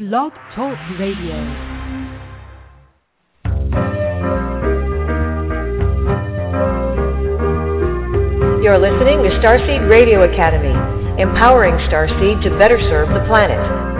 Blog Talk Radio. You're listening to Starseed Radio Academy, empowering Starseed to better serve the planet.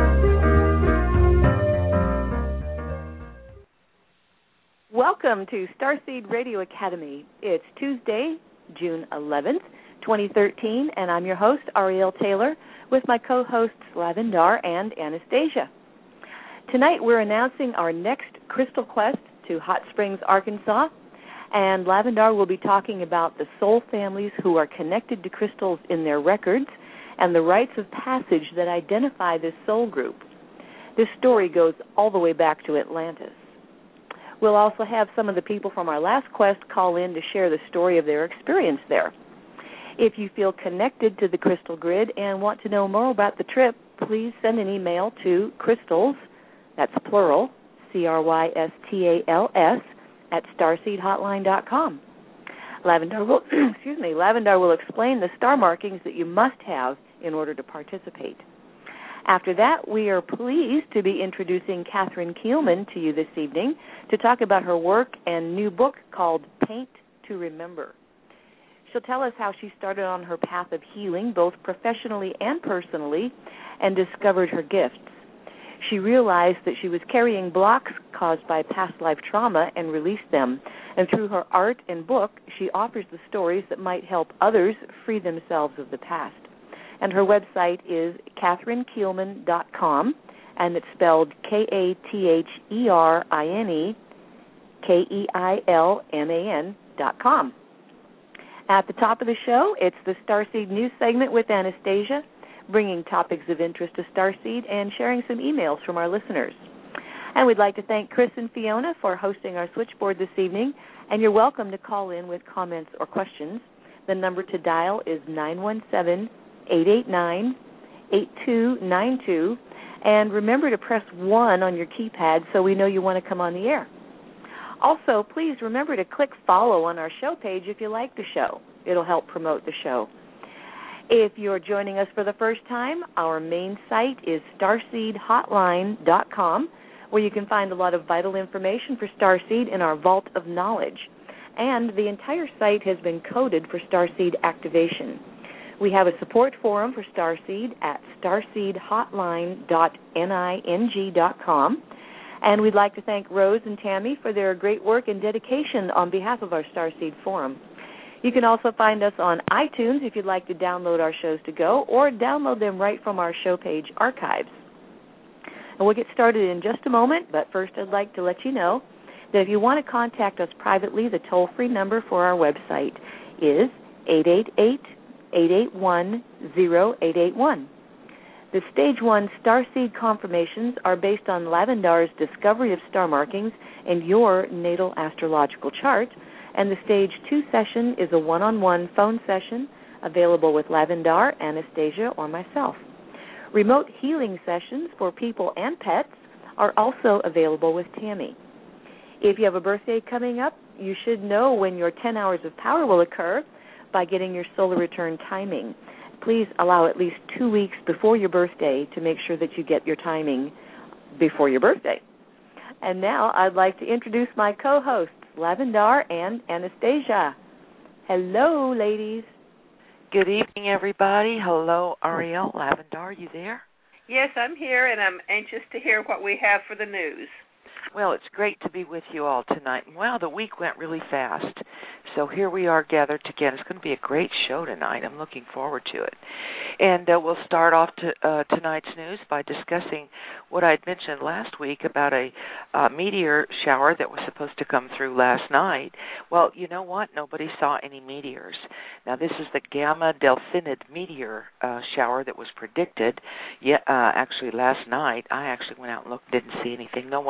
Welcome to Starseed Radio Academy. It's Tuesday, June 11th, 2013, and I'm your host, Ariel Taylor, with my co-hosts Lavendar and Anastasia. Tonight we're announcing our next Crystal Quest to Hot Springs, Arkansas, and Lavendar will be talking about the soul families who are connected to crystals in their records and the rites of passage that identify this soul group. This story goes all the way back to Atlantis. We'll also have some of the people from our last quest call in to share the story of their experience there. If you feel connected to the crystal grid and want to know more about the trip, please send an email to crystals, that's plural, CRYSTALS, at starseedhotline.com. Lavendar will explain the star markings that you must have in order to participate. After that, we are pleased to be introducing Catherine Kielman to you this evening to talk about her work and new book called Paint to Remember. She'll tell us how she started on her path of healing, both professionally and personally, and discovered her gifts. She realized that she was carrying blocks caused by past life trauma and released them. And through her art and book, she offers the stories that might help others free themselves of the past. And her website is CatherineKielman.com, and it's spelled KatherineKeilman.com. At the top of the show, it's the Starseed News segment with Anastasia, bringing topics of interest to Starseed and sharing some emails from our listeners. And we'd like to thank Chris and Fiona for hosting our switchboard this evening, and you're welcome to call in with comments or questions. The number to dial is 917-889-8292, and remember to press 1 on your keypad so we know you want to come on the air. Also, please remember to click follow on our show page if you like the show. It'll help promote the show. If you're joining us for the first time, our main site is starseedhotline.com, where you can find a lot of vital information for Starseed in our vault of knowledge. And the entire site has been coded for Starseed activation. We have a support forum for Starseed at starseedhotline.ning.com. And we'd like to thank Rose and Tammy for their great work and dedication on behalf of our Starseed Forum. You can also find us on iTunes if you'd like to download our shows to go, or download them right from our show page archives. And we'll get started in just a moment, but first I'd like to let you know that if you want to contact us privately, the toll-free number for our website is 888-881-0881. The Stage 1 Starseed confirmations are based on Lavendar's discovery of star markings and your natal astrological chart, and the Stage 2 session is a one-on-one phone session available with Lavendar, Anastasia, or myself. Remote healing sessions for people and pets are also available with Tammy. If you have a birthday coming up, you should know when your 10 hours of power will occur by getting your solar return timing. Please allow at least 2 weeks before your birthday to make sure that you get your timing before your birthday. And now I'd like to introduce my co-hosts, Lavendar and Anastasia. Hello, ladies. Good evening, everybody. Hello, Ariel. Lavendar, you there? Yes, I'm here, and I'm anxious to hear what we have for the news. Well, it's great to be with you all tonight. Wow, the week went really fast. So here we are gathered together. It's going to be a great show tonight. I'm looking forward to it. And we'll start off tonight's news by discussing what I'd mentioned last week about a meteor shower that was supposed to come through last night. Well, you know what? Nobody saw any meteors. Now, this is the Gamma Delphinid meteor shower that was predicted. Actually, last night, I actually went out and looked, didn't see anything. No one else did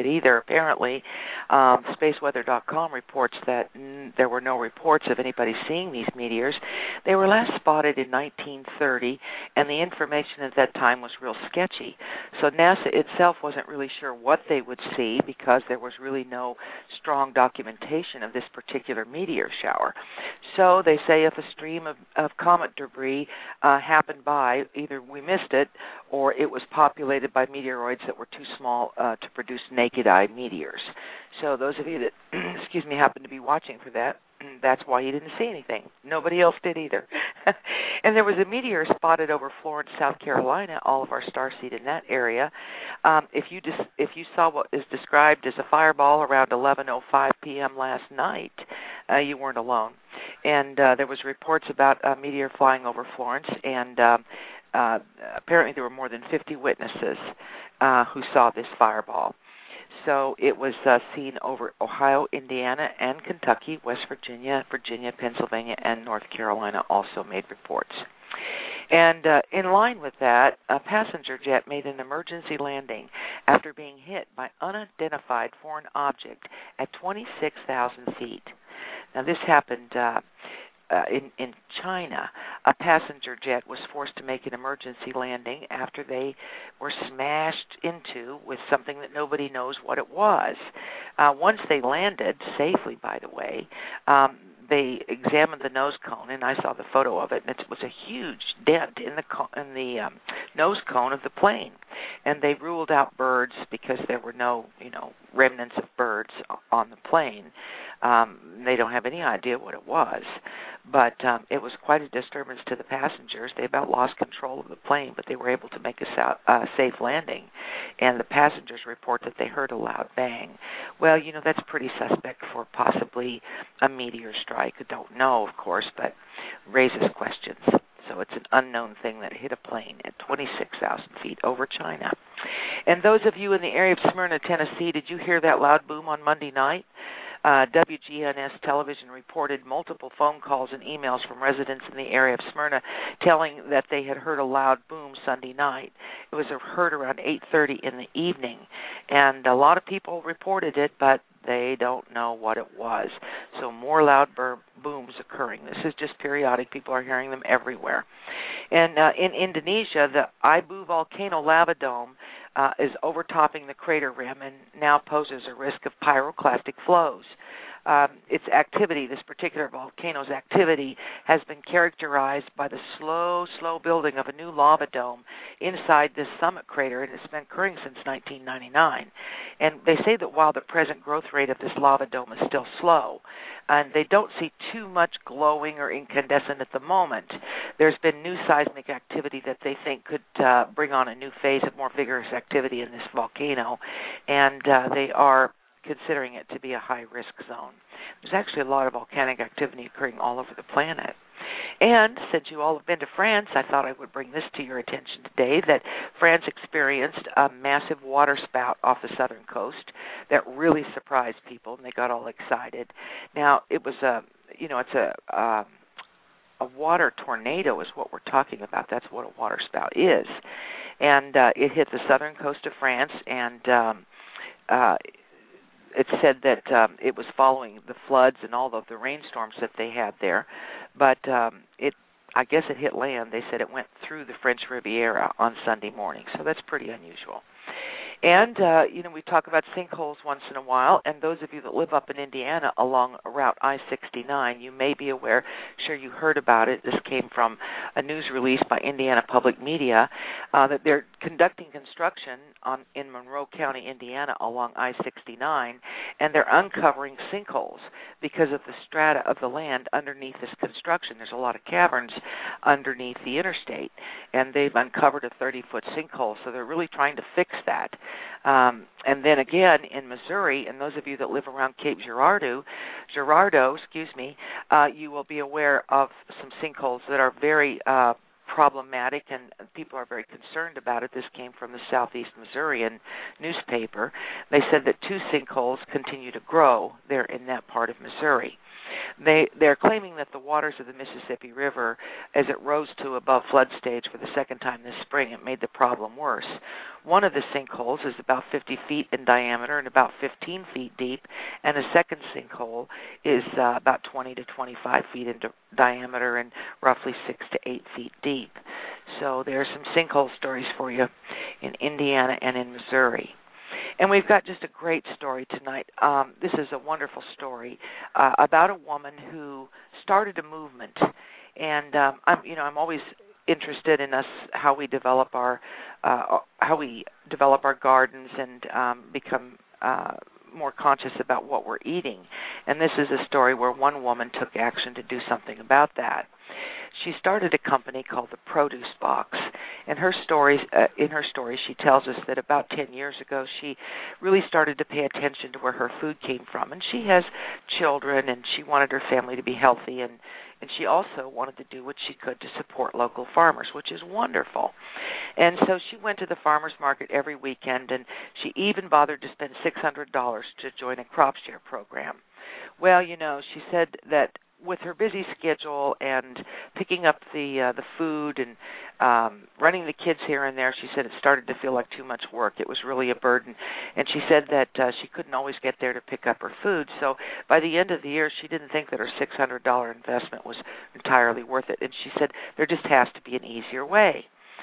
it either. Apparently, spaceweather.com reports that there were no reports of anybody seeing these meteors. They were last spotted in 1930, and the information at that time was real sketchy. So NASA itself wasn't really sure what they would see because there was really no strong documentation of this particular meteor shower. So they say if a stream of comet debris happened by, either we missed it or it was populated by meteoroids that were too small to produce naked eye meteors. So those of you that, happen to be watching for that, that's why you didn't see anything. Nobody else did either. And there was a meteor spotted over Florence, South Carolina, all of our starseed in that area. If you saw what is described as a fireball around 11:05 p.m. last night, you weren't alone. And there was reports about a meteor flying over Florence, and apparently there were more than 50 witnesses who saw this fireball. So it was seen over Ohio, Indiana, and Kentucky. West Virginia, Pennsylvania, and North Carolina also made reports. And in line with that, a passenger jet made an emergency landing after being hit by unidentified foreign object at 26,000 feet. Now, this happened in China. A passenger jet was forced to make an emergency landing after they were smashed into with something that nobody knows what it was. Once they landed, safely by the way, they examined the nose cone, and I saw the photo of it, and it was a huge dent in the nose cone of the plane. And they ruled out birds because there were no, remnants of birds on the plane. They don't have any idea what it was. But it was quite a disturbance to the passengers. They about lost control of the plane, but they were able to make a safe landing. And the passengers report that they heard a loud bang. Well, that's pretty suspect for possibly a meteor strike. I don't know, of course, but raises questions. So it's an unknown thing that hit a plane at 26,000 feet over China. And those of you in the area of Smyrna, Tennessee, did you hear that loud boom on Monday night? WGNS television reported multiple phone calls and emails from residents in the area of Smyrna telling that they had heard a loud boom Sunday night. It was heard around 8:30 in the evening, and a lot of people reported it, but they don't know what it was. So more loud booms occurring. This is just periodic. People are hearing them everywhere. And in Indonesia, the Ibu volcano lava dome is overtopping the crater rim and now poses a risk of pyroclastic flows. Its activity, this particular volcano's activity, has been characterized by the slow building of a new lava dome inside this summit crater, and it's been occurring since 1999. And they say that while the present growth rate of this lava dome is still slow, and they don't see too much glowing or incandescent at the moment, there's been new seismic activity that they think could bring on a new phase of more vigorous activity in this volcano, and they are considering it to be a high-risk zone. There's actually a lot of volcanic activity occurring all over the planet. And since you all have been to France, I thought I would bring this to your attention today, that France experienced a massive water spout off the southern coast that really surprised people, and they got all excited. Now, it was a water tornado is what we're talking about. That's what a water spout is. And it hit the southern coast of France, and it said that it was following the floods and all of the rainstorms that they had there. But I guess it hit land. They said it went through the French Riviera on Sunday morning, so that's pretty unusual. And, we talk about sinkholes once in a while, and those of you that live up in Indiana along Route I-69, you may be aware, sure you heard about it, this came from a news release by Indiana Public Media, that they're conducting construction in Monroe County, Indiana along I-69, and they're uncovering sinkholes because of the strata of the land underneath this construction. There's a lot of caverns underneath the interstate, and they've uncovered a 30-foot sinkhole, so they're really trying to fix that. And then again in Missouri, and those of you that live around Cape Girardeau, you will be aware of some sinkholes that are very problematic, and people are very concerned about it. This came from the Southeast Missourian newspaper. They said that 2 sinkholes continue to grow there in that part of Missouri. They're claiming that the waters of the Mississippi River, as it rose to above flood stage for the second time this spring, it made the problem worse. One of the sinkholes is about 50 feet in diameter and about 15 feet deep, and a second sinkhole is about 20 to 25 feet in diameter and roughly 6 to 8 feet deep. So there are some sinkhole stories for you in Indiana and in Missouri. And we've got just a great story tonight. This is a wonderful story about a woman who started a movement. And I'm always interested in us how we develop our gardens and become more conscious about what we're eating. And this is a story where one woman took action to do something about that. She started a company called the Produce Box. And in her story, she tells us that about 10 years ago, she really started to pay attention to where her food came from. And she has children, and she wanted her family to be healthy, and she also wanted to do what she could to support local farmers, which is wonderful. And so she went to the farmers market every weekend, and she even bothered to spend $600 to join a crop share program. Well, she said that with her busy schedule and picking up the food and running the kids here and there, she said it started to feel like too much work. It was really a burden. And she said that she couldn't always get there to pick up her food. So by the end of the year, she didn't think that her $600 investment was entirely worth it. And she said there just has to be an easier way.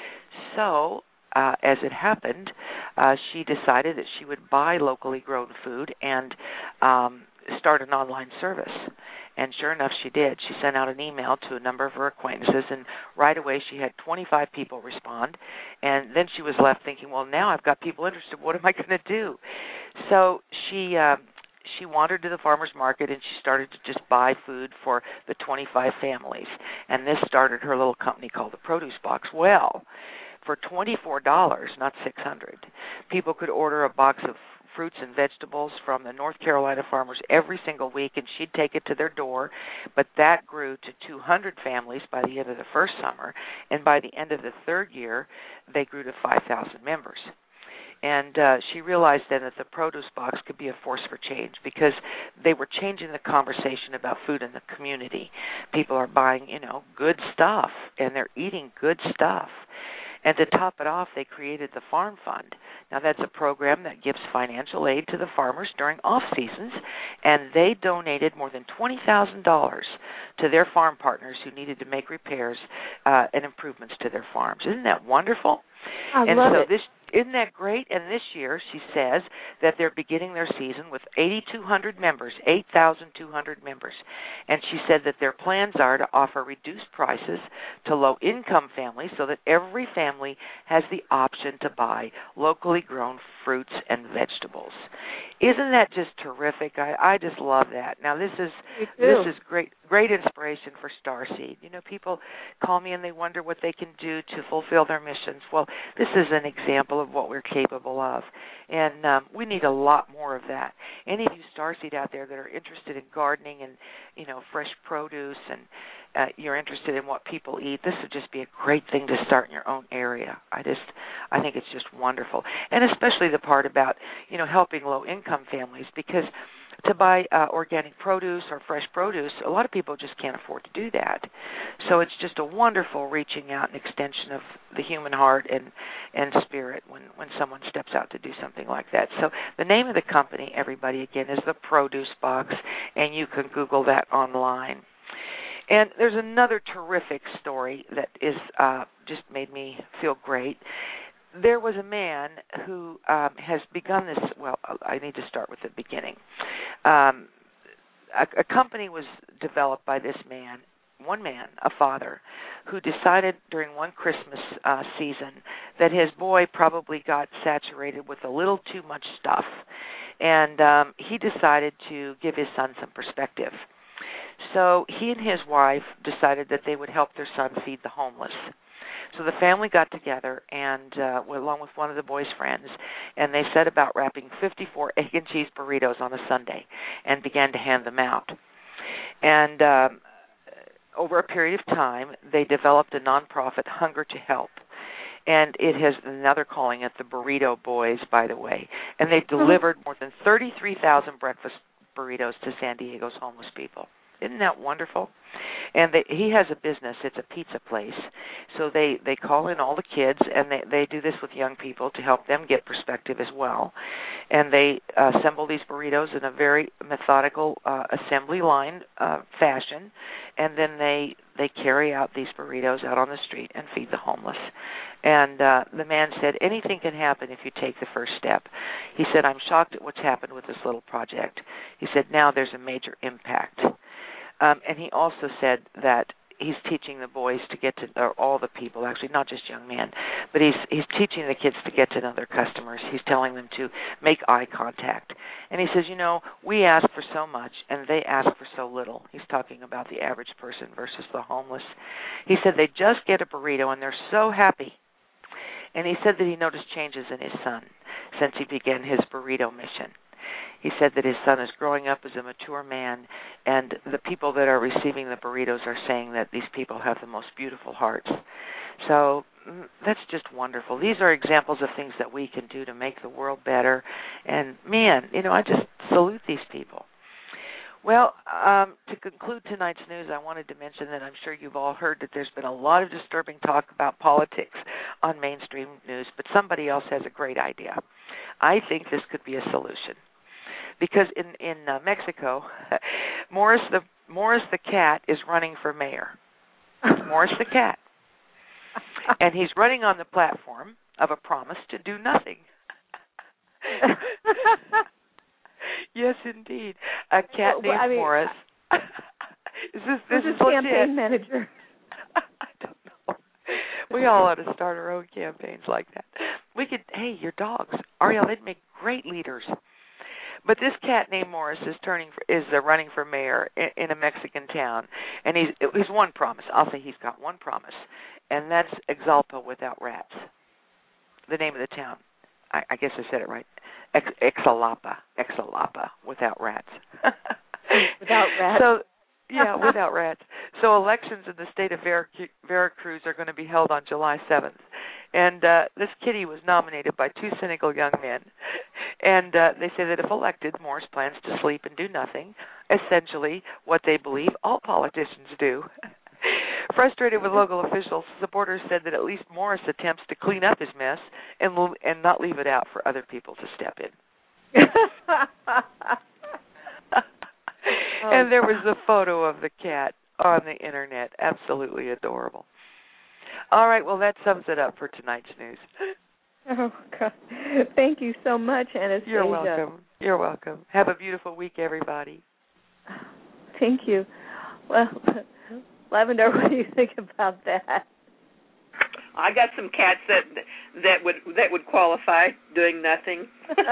So as it happened, she decided that she would buy locally grown food and start an online service. And sure enough, she did. She sent out an email to a number of her acquaintances, and right away she had 25 people respond. And then she was left thinking, well, now I've got people interested. What am I going to do? So she wandered to the farmer's market, and she started to just buy food for the 25 families. And this started her little company called the Produce Box. Well, for $24, not $600, people could order a box of fruits and vegetables from the North Carolina farmers every single week, and she'd take it to their door. But that grew to 200 families by the end of the first summer, and by the end of the third year, they grew to 5,000 members. And she realized then that the Produce Box could be a force for change because they were changing the conversation about food in the community. People are buying, good stuff, and they're eating good stuff. And to top it off, they created the Farm Fund. Now, that's a program that gives financial aid to the farmers during off-seasons, and they donated more than $20,000 to their farm partners who needed to make repairs and improvements to their farms. Isn't that wonderful? I love it. Isn't that great? And this year, she says that they're beginning their season with 8,200 members, 8,200 members. And she said that their plans are to offer reduced prices to low-income families so that every family has the option to buy locally grown fruits and vegetables. Isn't that just terrific? I just love that. Now, this is great inspiration for Starseed. People call me and they wonder what they can do to fulfill their missions. Well, this is an example of what we're capable of, and we need a lot more of that. Any of you Starseed out there that are interested in gardening and fresh produce, and you're interested in what people eat, this would just be a great thing to start in your own area. I think it's just wonderful, and especially the part about helping low-income families, because to buy organic produce or fresh produce, a lot of people just can't afford to do that. So it's just a wonderful reaching out and extension of the human heart and spirit when someone steps out to do something like that. So the name of the company, everybody, again, is the Produce Box, and you can Google that online. And there's another terrific story that is just made me feel great. There was a man who has begun this. Well, I need to start with the beginning. A company was developed by this man, one man, a father, who decided during one Christmas season that his boy probably got saturated with a little too much stuff. And he decided to give his son some perspective. So he and his wife decided that they would help their son feed the homeless. So the family got together and along with one of the boys' friends, and they set about wrapping 54 egg and cheese burritos on a Sunday and began to hand them out. And over a period of time, they developed a nonprofit, Hunger to Help. And it has, now they're calling it the Burrito Boys, by the way. And they've delivered more than 33,000 breakfast burritos to San Diego's homeless people. Isn't that wonderful? And he has a business. It's a pizza place. So they call in all the kids, and they do this with young people to help them get perspective as well. And they assemble these burritos in a very methodical assembly line fashion, and then they carry out these burritos out on the street and feed the homeless. And the man said, anything can happen if you take the first step. He said, I'm shocked at what's happened with this little project. He said, now there's a major impact. And he also said that he's teaching the boys to get to, or all the people, actually, not just young men, but he's teaching the kids to get to know their customers. He's telling them to make eye contact. And he says, we ask for so much, and they ask for so little. He's talking about the average person versus the homeless. He said they just get a burrito, and they're so happy. And he said that he noticed changes in his son since he began his burrito mission. He said that his son is growing up as a mature man, and the people that are receiving the burritos are saying that these people have the most beautiful hearts. So that's just wonderful. These are examples of things that we can do to make the world better. And, man, I just salute these people. Well, to conclude tonight's news, I wanted to mention that I'm sure you've all heard that there's been a lot of disturbing talk about politics on mainstream news, but somebody else has a great idea. I think this could be a solution. Because in Mexico, Morris the cat is running for mayor. Morris the cat. And he's running on the platform of a promise to do nothing. Yes, indeed. A cat named Morris. This is campaign manager? I don't know. We all ought to start our own campaigns like that. We could, your dogs. Ariel, they'd make great leaders. But this cat named Morris is running for mayor in a Mexican town, and he's one promise. I'll say he's got one promise, and that's Exalpa without rats. The name of the town. I guess I said it right. Exalapa without rats. Without rats. So, yeah, without rats. So elections in the state of Veracruz are going to be held on July 7th. And this kitty was nominated by two cynical young men. And they say that if elected, Morris plans to sleep and do nothing, essentially what they believe all politicians do. Frustrated with local officials, supporters said that at least Morris attempts to clean up his mess and not leave it out for other people to step in. And there was a photo of the cat on the Internet. Absolutely adorable. All right, well, that sums it up for tonight's news. Oh, God. Thank you so much, Anastasia. You're welcome. You're welcome. Have a beautiful week, everybody. Thank you. Well, Lavender, what do you think about that? I got some cats that would qualify doing nothing.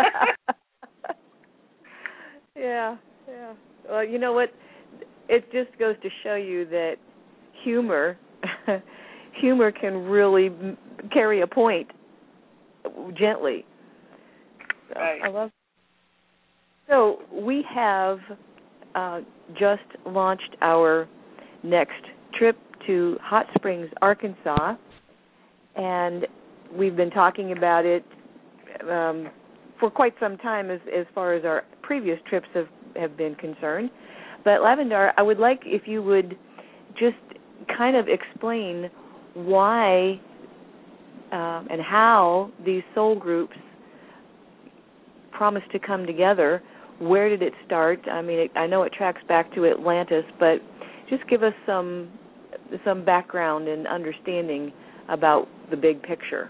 Yeah. Well, you know what? It just goes to show you that humor can really carry a point gently. So, right. I love it. So we have just launched our next trip to Hot Springs, Arkansas, and we've been talking about it for quite some time as far as our previous trips have been concerned. But Lavender, I would like if you would just kind of explain why and how these soul groups promised to come together. Where did it start? I mean, I know it tracks back to Atlantis, but just give us some background and understanding about the big picture.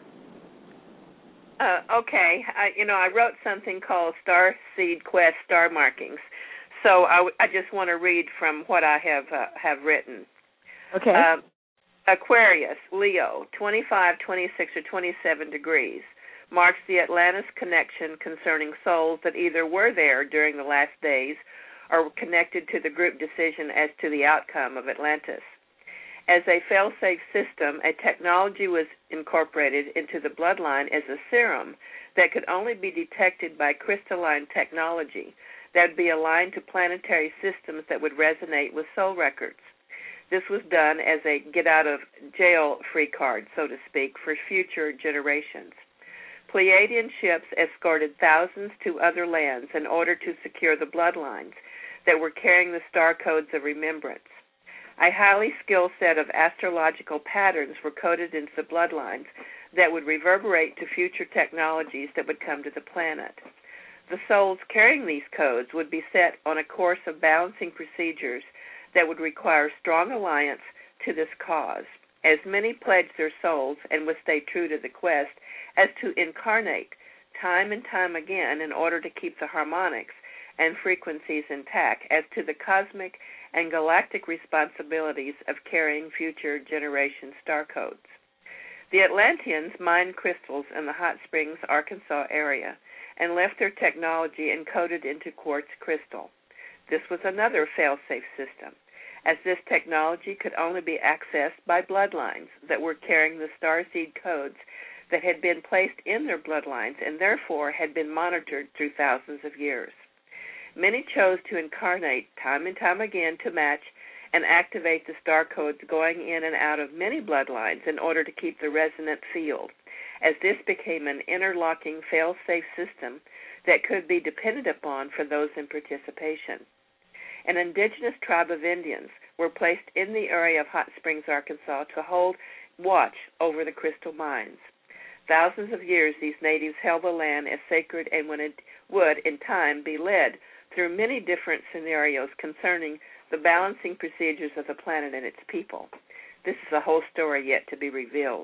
Okay. I wrote something called Star Seed Quest Star Markings. So I just want to read from what I have written. Okay. Aquarius, Leo, 25, 26, or 27 degrees, marks the Atlantis connection concerning souls that either were there during the last days or were connected to the group decision as to the outcome of Atlantis. As a fail-safe system, a technology was incorporated into the bloodline as a serum that could only be detected by crystalline technology that would be aligned to planetary systems that would resonate with soul records. This was done as a get-out-of-jail-free card, so to speak, for future generations. Pleiadian ships escorted thousands to other lands in order to secure the bloodlines. that were carrying the star codes of remembrance. A highly skilled set of astrological patterns were coded into the bloodlines that would reverberate to future technologies that would come to the planet. The souls carrying these codes would be set on a course of balancing procedures that would require strong alliance to this cause, as many pledged their souls and would stay true to the quest as to incarnate time and time again in order to keep the harmonics and frequencies intact as to the cosmic and galactic responsibilities of carrying future generation star codes. The Atlanteans mined crystals in the Hot Springs, Arkansas area and left their technology encoded into quartz crystal. This was another fail-safe system, as this technology could only be accessed by bloodlines that were carrying the starseed codes that had been placed in their bloodlines and therefore had been monitored through thousands of years. Many chose to incarnate time and time again to match and activate the star codes going in and out of many bloodlines in order to keep the resonant field, as this became an interlocking fail-safe system that could be depended upon for those in participation. An indigenous tribe of Indians were placed in the area of Hot Springs, Arkansas, to hold watch over the crystal mines. Thousands of years these natives held the land as sacred and would in time be led through many different scenarios concerning the balancing procedures of the planet and its people. This is a whole story yet to be revealed.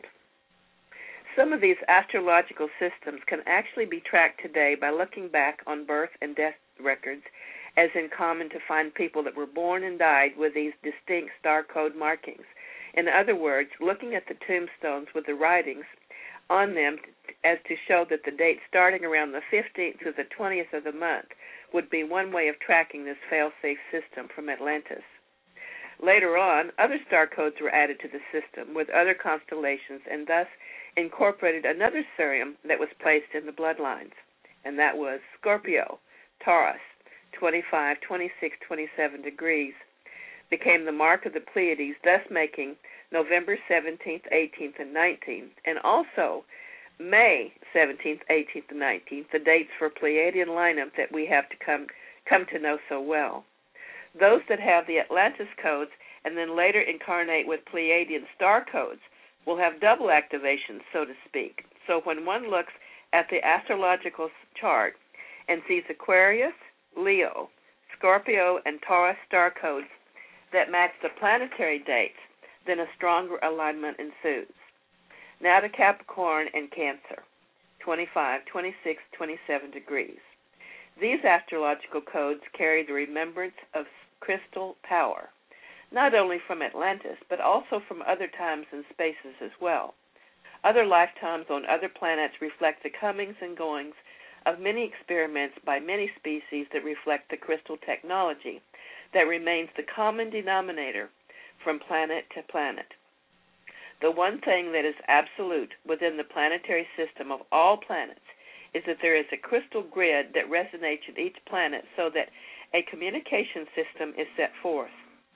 Some of these astrological systems can actually be tracked today by looking back on birth and death records, as in common to find people that were born and died with these distinct star code markings. In other words, looking at the tombstones with the writings on them as to show that the date starting around the 15th to the 20th of the month would be one way of tracking this fail-safe system from Atlantis. Later on, other star codes were added to the system with other constellations and thus incorporated another serum that was placed in the bloodlines, and that was Scorpio, Taurus, 25, 26, 27 degrees, became the mark of the Pleiades, thus making November 17th, 18th, and 19th, and also May 17th, 18th, and 19th, the dates for Pleiadian lineup that we have to come to know so well. Those that have the Atlantis codes and then later incarnate with Pleiadian star codes will have double activation, so to speak. So when one looks at the astrological chart and sees Aquarius, Leo, Scorpio, and Taurus star codes that match the planetary dates, then a stronger alignment ensues. Now to Capricorn and Cancer, 25, 26, 27 degrees. These astrological codes carry the remembrance of crystal power, not only from Atlantis, but also from other times and spaces as well. Other lifetimes on other planets reflect the comings and goings of many experiments by many species that reflect the crystal technology that remains the common denominator from planet to planet. The one thing that is absolute within the planetary system of all planets is that there is a crystal grid that resonates with each planet so that a communication system is set forth.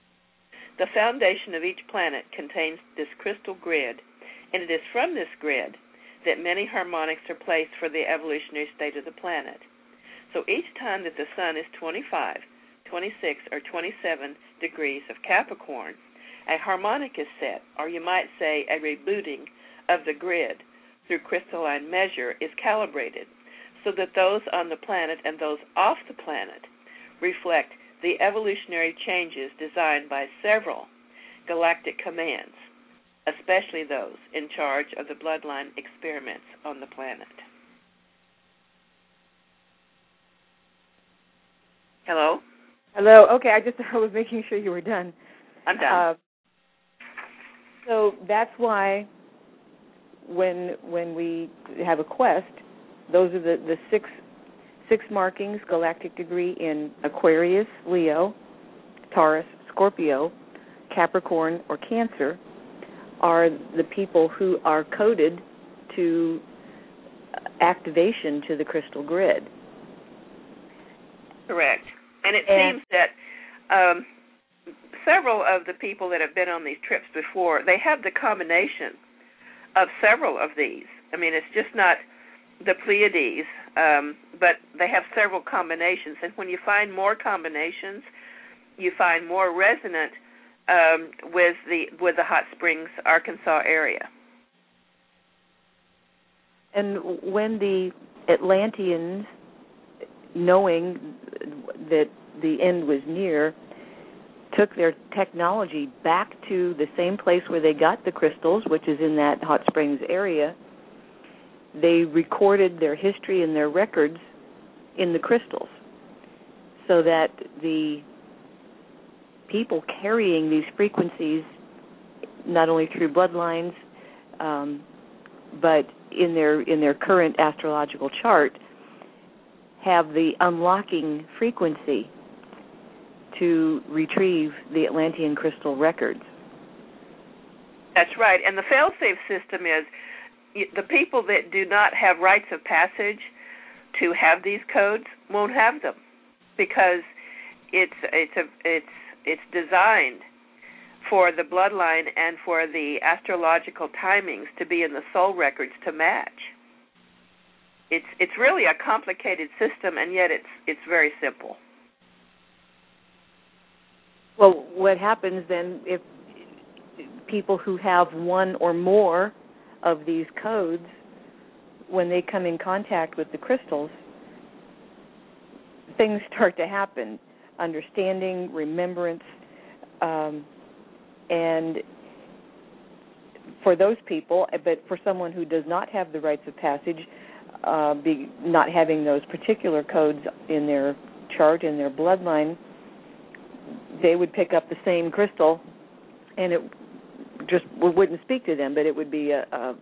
The foundation of each planet contains this crystal grid, and it is from this grid that many harmonics are placed for the evolutionary state of the planet. So each time that the sun is 25, 26, or 27 degrees of Capricorn, a harmonic is set, or you might say a rebooting of the grid through crystalline measure is calibrated so that those on the planet and those off the planet reflect the evolutionary changes designed by several galactic commands, especially those in charge of the bloodline experiments on the planet. Hello? Hello. Okay, I was making sure you were done. I'm done. So that's why when we have a quest, those are the six markings, galactic degree in Aquarius, Leo, Taurus, Scorpio, Capricorn, or Cancer, are the people who are coded to activation to the crystal grid. Correct. And it seems that several of the people that have been on these trips before, they have the combination of several of these. I mean, it's just not the Pleiades, but they have several combinations. And when you find more combinations, you find more resonant with the Hot Springs, Arkansas area. And when the Atlanteans, knowing that the end was near, took their technology back to the same place where they got the crystals, which is in that Hot Springs area, they recorded their history and their records in the crystals, so that the people carrying these frequencies, not only through bloodlines, but in their current astrological chart, have the unlocking frequency to retrieve the Atlantean crystal records. That's right. And the fail-safe system is the people that do not have rites of passage to have these codes won't have them, because it's designed for the bloodline and for the astrological timings to be in the soul records to match. It's really a complicated system, and yet it's very simple. Well, what happens then if people who have one or more of these codes, when they come in contact with the crystals, things start to happen, understanding, remembrance, and for those people, but for someone who does not have the rites of passage, not having those particular codes in their chart, in their bloodline, they would pick up the same crystal, and it just wouldn't speak to them, but it would be a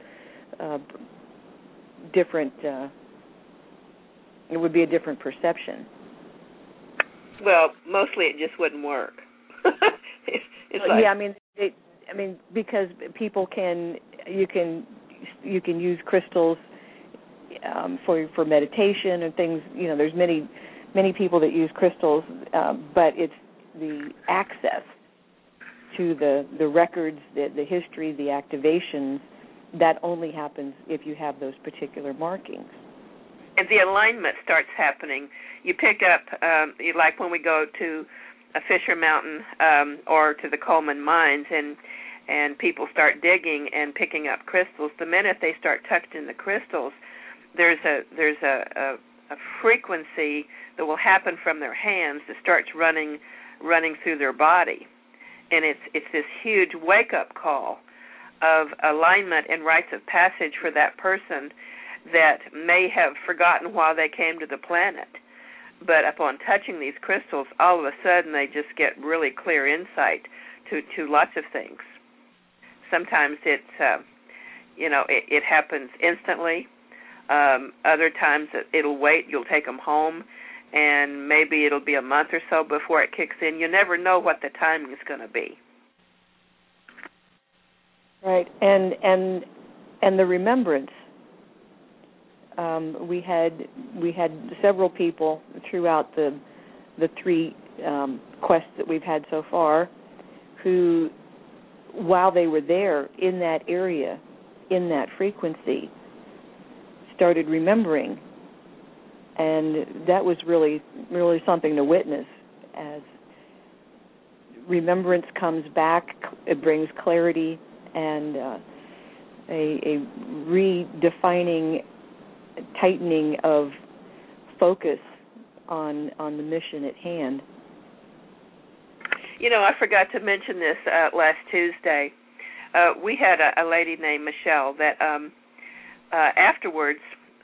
different. It would be a different perception. Well, mostly it just wouldn't work. Yeah, I mean, because people you can use crystals for meditation and things. You know, there's many people that use crystals, but it's the access to the records, the history, the activations, that only happens if you have those particular markings. And the alignment starts happening. You pick up, like when we go to a Fisher Mountain or to the Coleman Mines, and people start digging and picking up crystals. The minute they start touching the crystals, there's a frequency that will happen from their hands that starts running through their body, and it's this huge wake-up call of alignment and rites of passage for that person that may have forgotten why they came to the planet. But upon touching these crystals, all of a sudden they just get really clear insight to lots of things. Sometimes it happens instantly. Other times it'll wait. You'll take them home, and maybe it'll be a month or so before it kicks in. You never know what the timing is going to be. Right, and the remembrance. We had several people throughout the three quests that we've had so far who, while they were there in that area, in that frequency, started remembering, and that was really, really something to witness. As remembrance comes back, it brings clarity and a redefining, tightening of focus on the mission at hand. You know, I forgot to mention this last Tuesday. We had a lady named Michelle that afterwards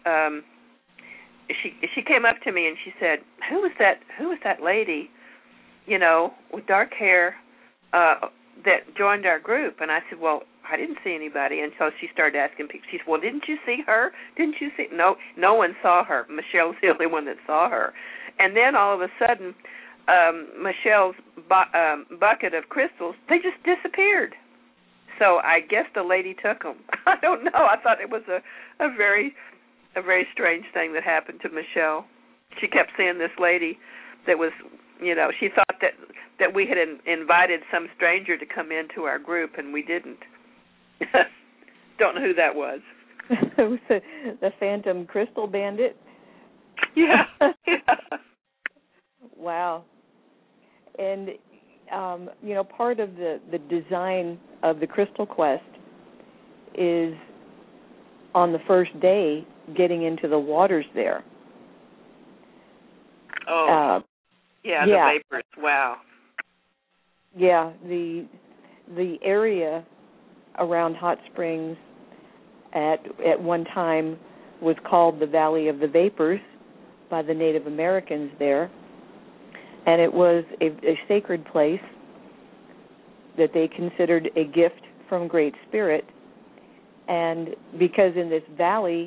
she came up to me and she said, "Who was that lady, you know, with dark hair that joined our group?" And I said, "Well, I didn't see anybody." And so she started asking people. She said, "Well, didn't you see her? Didn't you see?" No one saw her. Michelle's the only one that saw her. And then all of a sudden, Michelle's bucket of crystals, they just disappeared. So I guess the lady took them. I don't know. I thought it was a very strange thing that happened to Michelle. She kept seeing this lady that was, you know, she thought that we had invited some stranger to come into our group, and we didn't. Don't know who that was. The Phantom Crystal Bandit. Yeah. Wow. And part of the design of the Crystal Quest is on the first day getting into the waters there. Oh. The vapors. Wow. Yeah, the area around Hot Springs at one time was called the Valley of the Vapors by the Native Americans there, and it was a sacred place that they considered a gift from Great Spirit. And because in this valley,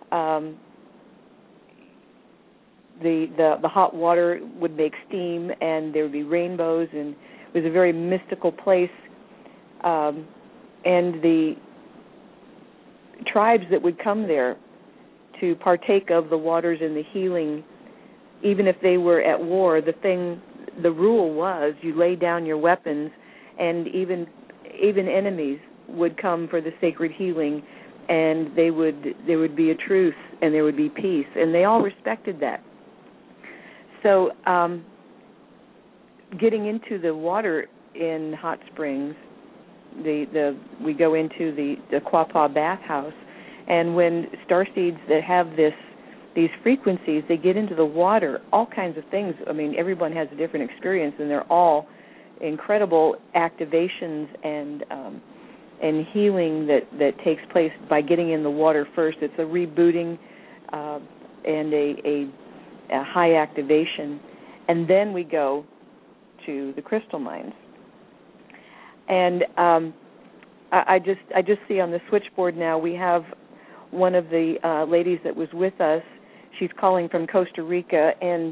the hot water would make steam, and there would be rainbows, and it was a very mystical place. And the tribes that would come there to partake of the waters and the healing, even if they were at war, the rule was you lay down your weapons, and even enemies would come for the sacred healing, and there would be a truce and there would be peace, and they all respected that. So getting into the water in Hot Springs, we go into the Quapaw bathhouse, and when starseeds that have these frequencies, they get into the water, all kinds of things. I mean, everyone has a different experience, and they're all incredible activations and healing that takes place by getting in the water first. It's a rebooting and a high activation, and then we go to the crystal mines. And I just see on the switchboard now we have one of the ladies that was with us. She's calling from Costa Rica, and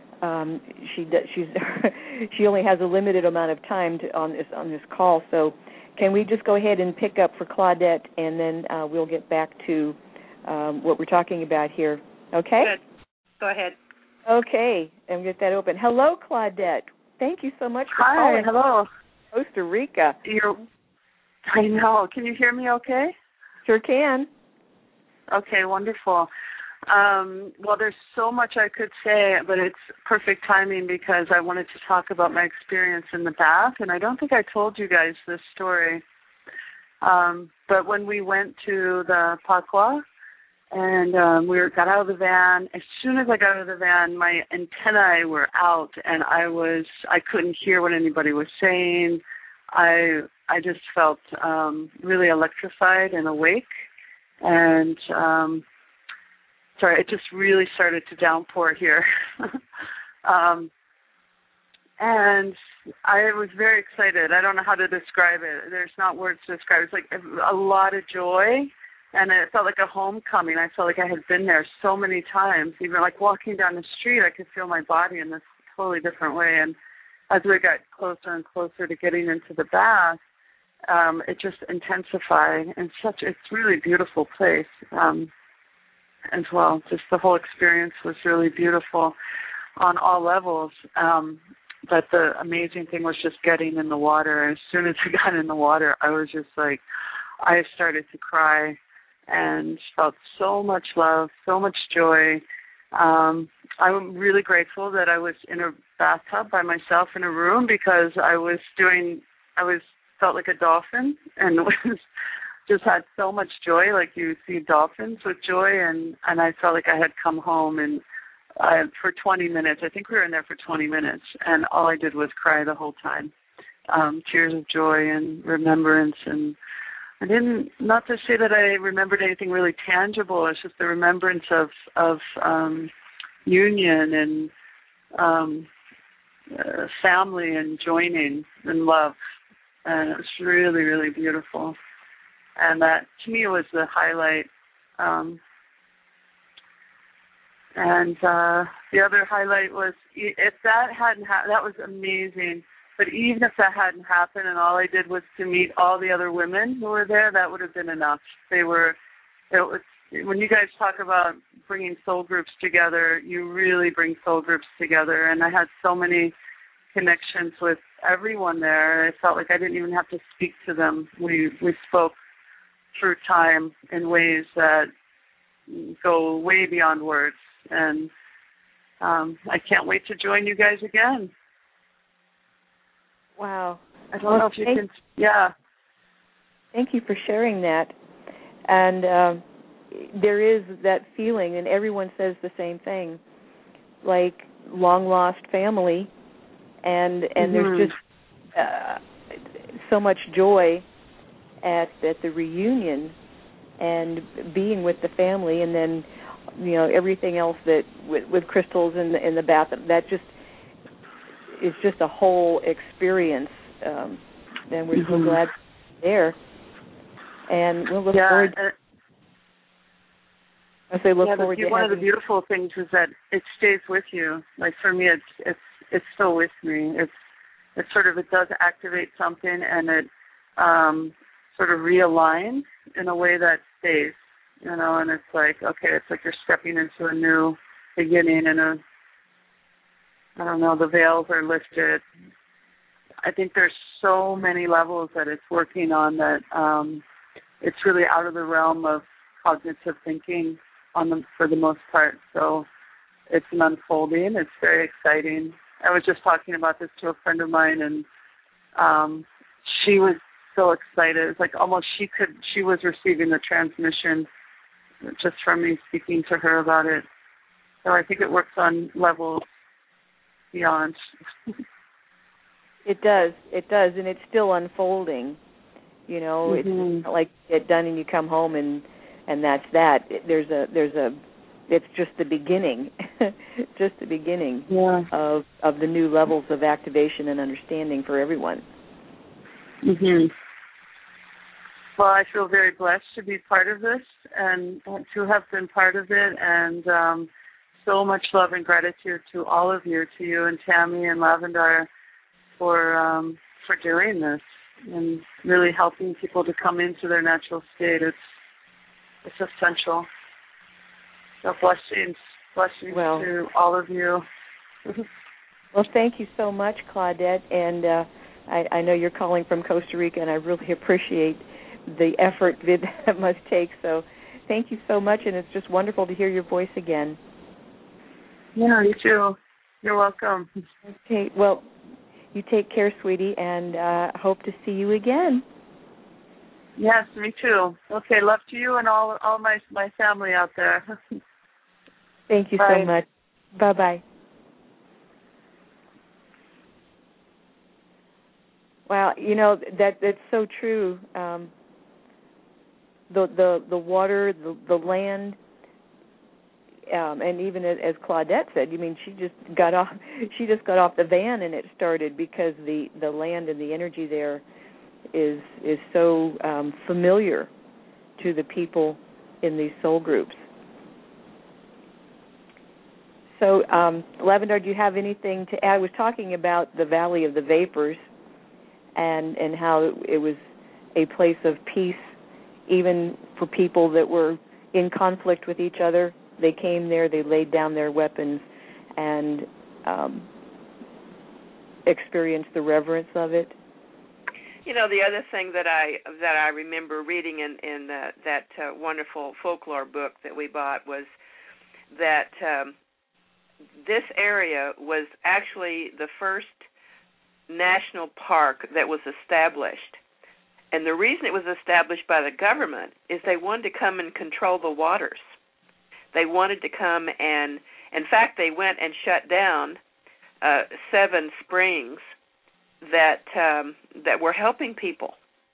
she only has a limited amount of time on this call. So can we just go ahead and pick up for Claudette, and then we'll get back to what we're talking about here. Okay? Good. Go ahead. Okay, and get that open. Hello, Claudette. Thank you so much for calling. Hi, hello. Costa Rica. I know. Can you hear me okay? Sure can. Okay, wonderful. Well, there's so much I could say, but it's perfect timing because I wanted to talk about my experience in the bath, and I don't think I told you guys this story. But when we went to the Pacwa, and got out of the van, as soon as I got out of the van, my antennae were out, and I couldn't hear what anybody was saying. I just felt really electrified and awake, and it just really started to downpour here. And I was very excited. I don't know how to describe it. There's not words to describe it. It's like a lot of joy, and it felt like a homecoming. I felt like I had been there so many times. Even like walking down the street, I could feel my body in this totally different way. And as we got closer and closer to getting into the bath, it just intensified. And it's really beautiful place as well. Just the whole experience was really beautiful on all levels. But the amazing thing was just getting in the water. As soon as I got in the water, I was just like, I started to cry and felt so much love, so much joy. I'm really grateful that I was in a bathtub by myself in a room because I felt like a dolphin and just had so much joy, like you see dolphins with joy, and I felt like I had come home, and for 20 minutes, I think we were in there for 20 minutes, and all I did was cry the whole time, tears of joy and remembrance. And I didn't, not to say that I remembered anything really tangible, it's just the remembrance of union and family and joining and love. And it was really, really beautiful. And that, to me, was the highlight. And the other highlight was, if that hadn't happened, that was amazing. But even if that hadn't happened and all I did was to meet all the other women who were there, that would have been enough. When you guys talk about bringing soul groups together, you really bring soul groups together. And I had so many connections with everyone there. I felt like I didn't even have to speak to them. We spoke through time in ways that go way beyond words. And I can't wait to join you guys again. Wow. I don't know if you can, yeah. Thank you for sharing that. And there is that feeling, and everyone says the same thing, like long-lost family, and there's just so much joy at the reunion and being with the family, and then, you know, everything else that with crystals in the bath, that just is just a whole experience, and we're so glad there. And we'll look forward. As they look forward to one of the beautiful things is that it stays with you. Like for me, it's still with me. It does activate something, and it sort of realigns in a way that stays. You know, and it's like, okay, it's like you're stepping into a new beginning, and I don't know, the veils are lifted. I think there's so many levels that it's working on that it's really out of the realm of cognitive thinking for the most part. So it's an unfolding. It's very exciting. I was just talking about this to a friend of mine, and she was so excited. It's like almost she was receiving the transmission just from me speaking to her about it. So I think it works on levels beyond. It does, and it's still unfolding. You know, It's not like you get done and you come home and that's that. It's just the beginning, just the beginning of the new levels of activation and understanding for everyone. Well, I feel very blessed to be part of this and to have been part of it, and so much love and gratitude to all of you, to you and Tammy and Lavendar for doing this and really helping people to come into their natural state. It's essential. So blessings to all of you. Well, thank you so much, Claudette, and I know you're calling from Costa Rica, and I really appreciate the effort that must take. So thank you so much, and it's just wonderful to hear your voice again. Yeah, you too. You're welcome. Okay, well, you take care, sweetie, and hope to see you again. Yes, me too. Okay, love to you and all my family out there. Thank you so much. Bye-bye. Wow, you know, that's so true. The water, the land, and even as Claudette said, you mean she just got off the van and it started, because the land and the energy there is so familiar to the people in these soul groups. So, Lavendar, do you have anything to add? I was talking about the Valley of the Vapors and how it was a place of peace, even for people that were in conflict with each other. They came there, they laid down their weapons, and experienced the reverence of it. You know, the other thing that I remember reading in that wonderful folklore book that we bought was that this area was actually the first national park that was established. And the reason it was established by the government is they wanted to come and control the waters. They wanted to come and, in fact, they went and shut down 7 springs that were helping people.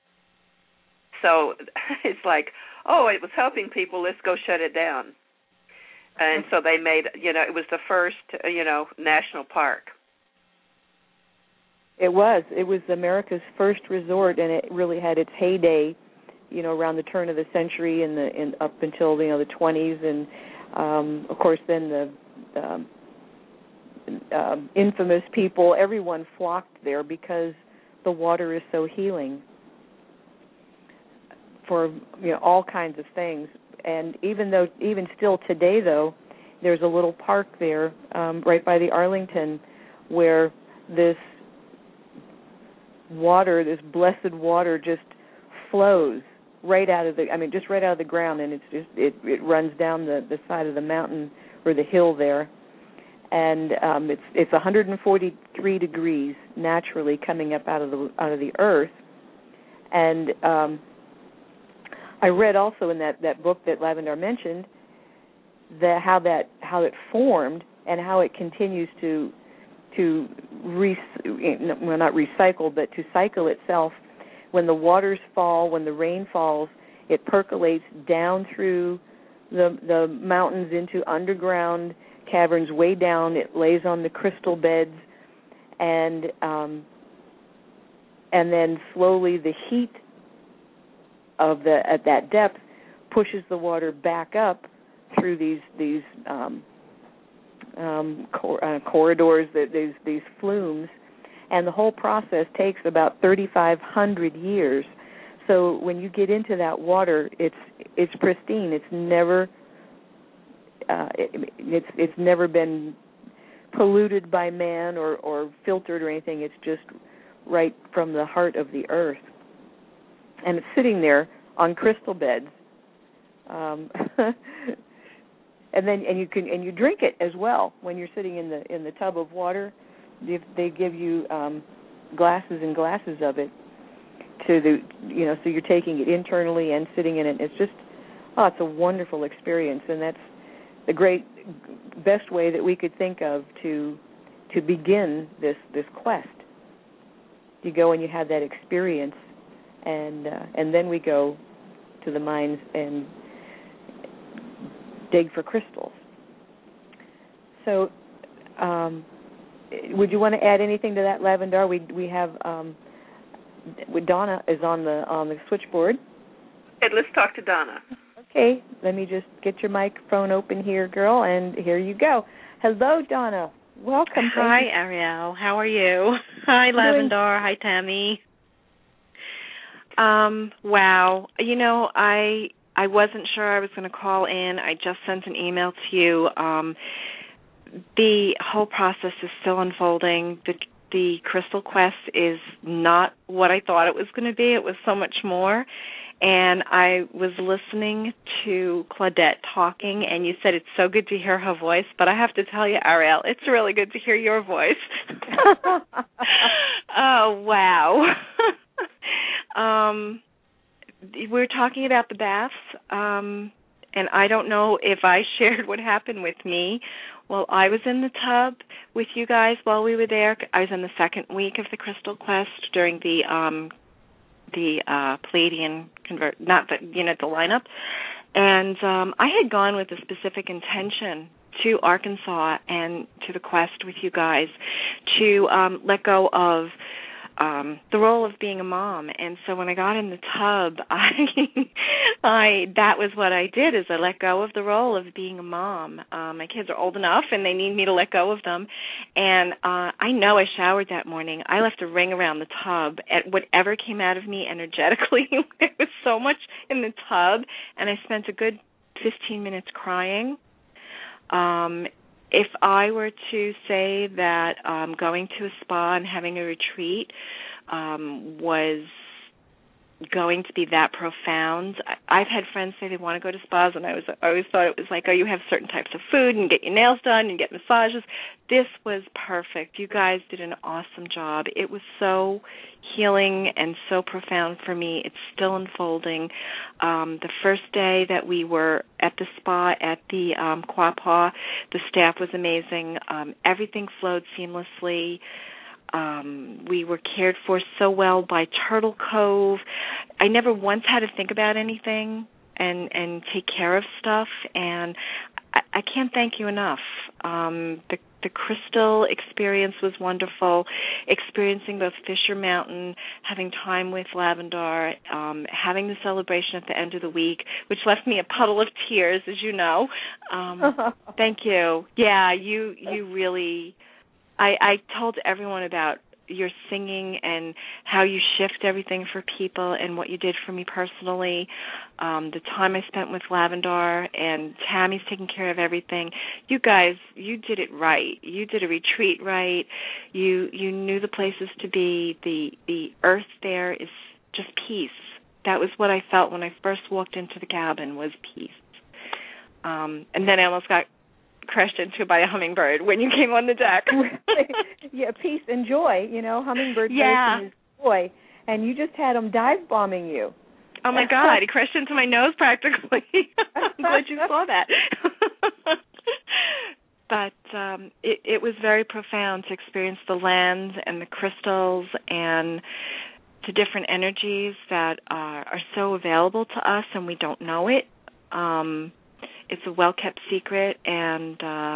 So it's like, oh, it was helping people, let's go shut it down. And so they made, it was the first, national park. It was America's first resort, and it really had its heyday, around the turn of the century and up until the 20s, and of course then the infamous people. Everyone flocked there because the water is so healing for all kinds of things. And even still today, though, there's a little park there right by the Arlington where this water, this blessed water, just flows right out of the ground, and it runs down the side of the mountain or the hill there, and it's 143 degrees naturally coming up out of the earth, and I read also in that book that Lavendar mentioned how it formed and how it continues to not recycle, but to cycle itself. When the waters fall, when the rain falls, it percolates down through the mountains into underground caverns way down. It lays on the crystal beds, and then slowly the heat at that depth pushes the water back up through these corridors, these flumes, and the whole process takes about 3,500 years. So when you get into that water, it's pristine. It's never been polluted by man or filtered or anything. It's just right from the heart of the earth, and it's sitting there on crystal beds. And you drink it as well when you're sitting in the tub of water. They give you glasses and glasses of it so you're taking it internally and sitting in it. It's just it's a wonderful experience, and that's the best way that we could think of to begin this quest. You go and you have that experience, and then we go to the mines and dig for crystals. So, would you want to add anything to that, Lavendar? We have Donna is on the switchboard. Okay, let's talk to Donna. Okay, let me just get your microphone open here, girl, and here you go. Hello, Donna. Welcome. Hi, Ariel. How are you? Hi, Lavendar. Hi, Tammy. Wow. I wasn't sure I was going to call in. I just sent an email to you. The whole process is still unfolding. The Crystal Quest is not what I thought it was going to be. It was so much more. And I was listening to Claudette talking, and you said it's so good to hear her voice. But I have to tell you, Ariel, it's really good to hear your voice. Oh, wow. We're talking about the baths, and I don't know if I shared what happened with me. Well, I was in the tub with you guys while we were there. I was in the second week of the Crystal Quest during the Pleiadian the lineup, and I had gone with a specific intention to Arkansas and to the quest with you guys to let go of the role of being a mom. And so when I got in the tub, that was what I did, is I let go of the role of being a mom. My kids are old enough and they need me to let go of them. And I know I showered that morning. I left a ring around the tub. And whatever came out of me energetically, there was so much in the tub, and I spent a good 15 minutes crying. If I were to say that going to a spa and having a retreat was going to be that profound, I've had friends say they want to go to spas, and I always thought it was like, oh, you have certain types of food and get your nails done and get massages. This was perfect. You guys did an awesome job. It was so healing and so profound for me. It's still unfolding. The first day that we were at the spa at the Quapaw, the staff was amazing. Everything flowed seamlessly. We were cared for so well by Turtle Cove. I never once had to think about anything and take care of stuff, and I can't thank you enough. The crystal experience was wonderful, experiencing both Fisher Mountain, having time with Lavendar, having the celebration at the end of the week, which left me a puddle of tears, as you know. Thank you. Yeah, you really... I told everyone about your singing and how you shift everything for people and what you did for me personally. The time I spent with Lavendar, and Tammy's taking care of everything. You guys, you did it right. You did a retreat right. You knew the places to be. The earth there is just peace. That was what I felt when I first walked into the cabin, was peace. And then I almost got crushed into by a hummingbird when you came on the deck. Yeah, peace and joy, hummingbird is joy. And you just had them dive bombing you. Oh, my God. He crashed into my nose practically. I'm glad you saw that. But it was very profound to experience the land and the crystals and the different energies that are so available to us and we don't know it. It's a well-kept secret, and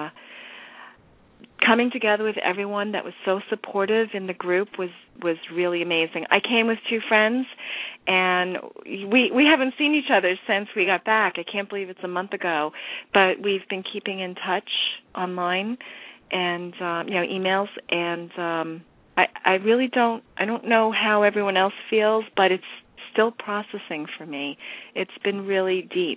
coming together with everyone that was so supportive in the group was really amazing. I came with two friends, and we haven't seen each other since we got back. I can't believe it's a month ago, but we've been keeping in touch online and emails, and I really don't know how everyone else feels, but it's still processing for me. It's been really deep.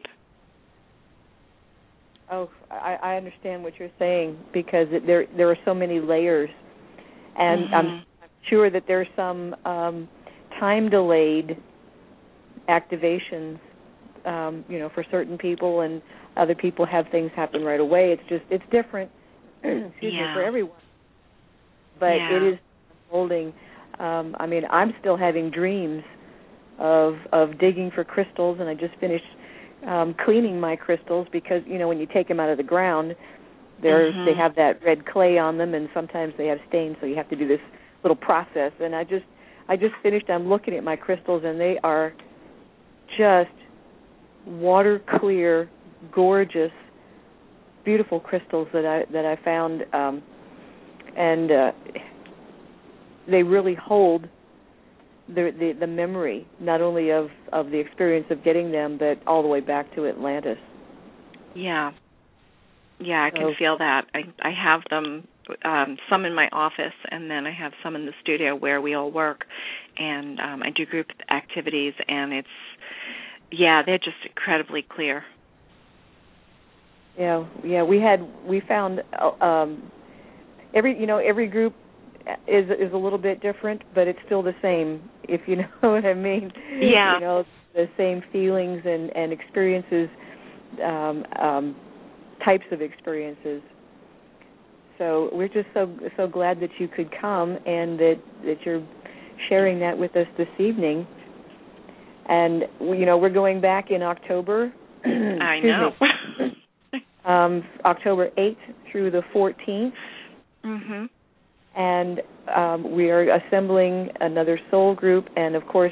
Oh, I understand what you're saying, because there are so many layers, and I'm sure that there's some time-delayed activations, for certain people, and other people have things happen right away. It's different, for everyone. But it is unfolding. I'm still having dreams of digging for crystals, and I just finished cleaning my crystals, because when you take them out of the ground, they have that red clay on them, and sometimes they have stains, so you have to do this little process. And I just finished. I'm looking at my crystals, and they are just water clear, gorgeous, beautiful crystals that I found, and they really hold the memory, not only of the experience of getting them, but all the way back to Atlantis. Yeah, I can feel that. I have them, some in my office, and then I have some in the studio where we all work, and I do group activities, and they're just incredibly clear. Yeah, we found every group is a little bit different, but it's still the same, if you know what I mean. Yeah. The same feelings and experiences, types of experiences. So we're just so glad that you could come, and that you're sharing that with us this evening. And we're going back in October. I know. October 8th through the 14th. Mm-hmm. And we are assembling another soul group, and of course,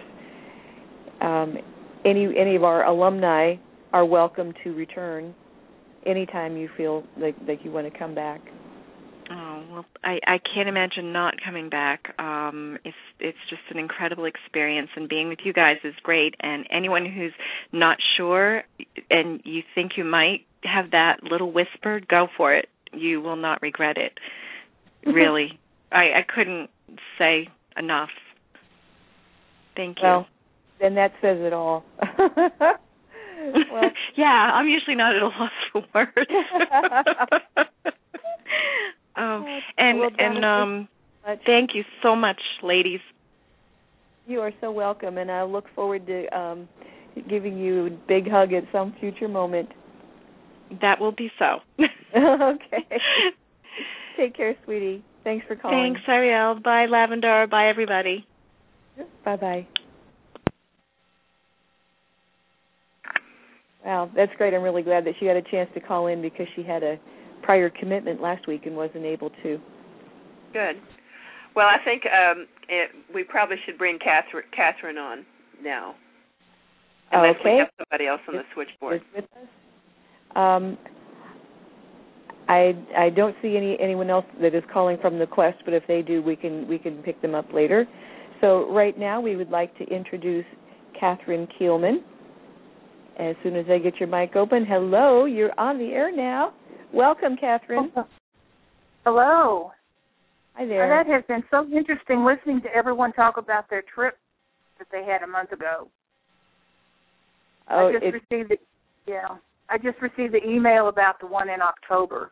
any of our alumni are welcome to return anytime you feel like you want to come back. Oh, well, I can't imagine not coming back. It's just an incredible experience, and being with you guys is great. And anyone who's not sure and you think you might have that little whisper, go for it. You will not regret it. Really. I couldn't say enough. Thank you. Well, then that says it all. Well, yeah, I'm usually not at a loss for words. Thank you so much, ladies. You are so welcome, and I look forward to giving you a big hug at some future moment. That will be so. Okay. Take care, sweetie. Thanks for calling. Thanks, Ariel. Bye, Lavender. Bye, everybody. Bye-bye. Wow, that's great. I'm really glad that she had a chance to call in, because she had a prior commitment last week and wasn't able to. Good. Well, I think we probably should bring Catherine on now, unless we have somebody else on the switchboard. With us. I don't see anyone else that is calling from the Quest, but if they do, we can pick them up later. So right now we would like to introduce Catherine Kielman. As soon as I get your mic open, hello, you're on the air now. Welcome, Catherine. Hello. Hi there. That has been so interesting listening to everyone talk about their trip that they had a month ago. I just received the email about the one in October.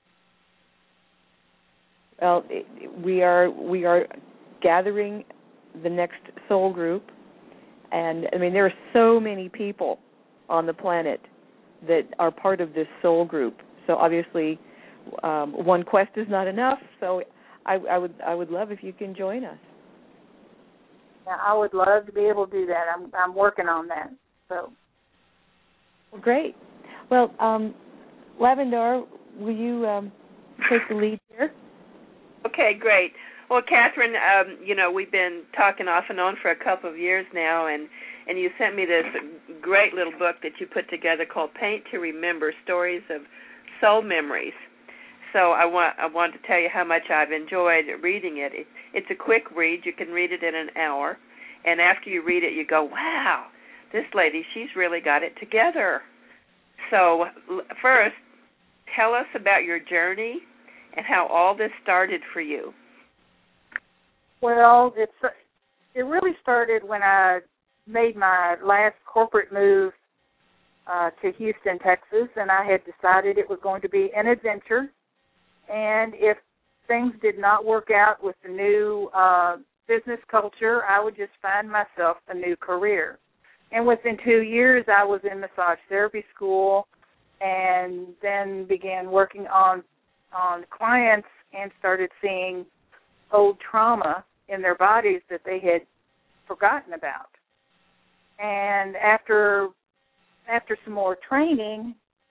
Well, we are gathering the next soul group. And, I mean, there are so many people on the planet that are part of this soul group. So obviously, one quest is not enough. So I would love if you can join us. Yeah, I would love to be able to do that. I'm working on that. So. Well, great. Well, Lavendar, will you take the lead here? Okay, great. Well, Catherine, we've been talking off and on for a couple of years now, and you sent me this great little book that you put together called Paint to Remember, Stories of Soul Memories. So I want to tell you how much I've enjoyed reading it. It's a quick read. You can read it in an hour, and after you read it, you go, wow, this lady, she's really got it together. So first, tell us about your journey and how all this started for you. Well, it really started when I made my last corporate move to Houston, Texas, and I had decided it was going to be an adventure. And if things did not work out with the new business culture, I would just find myself a new career. And within 2 years, I was in massage therapy school and then began working on clients and started seeing old trauma in their bodies that they had forgotten about. And after some more training,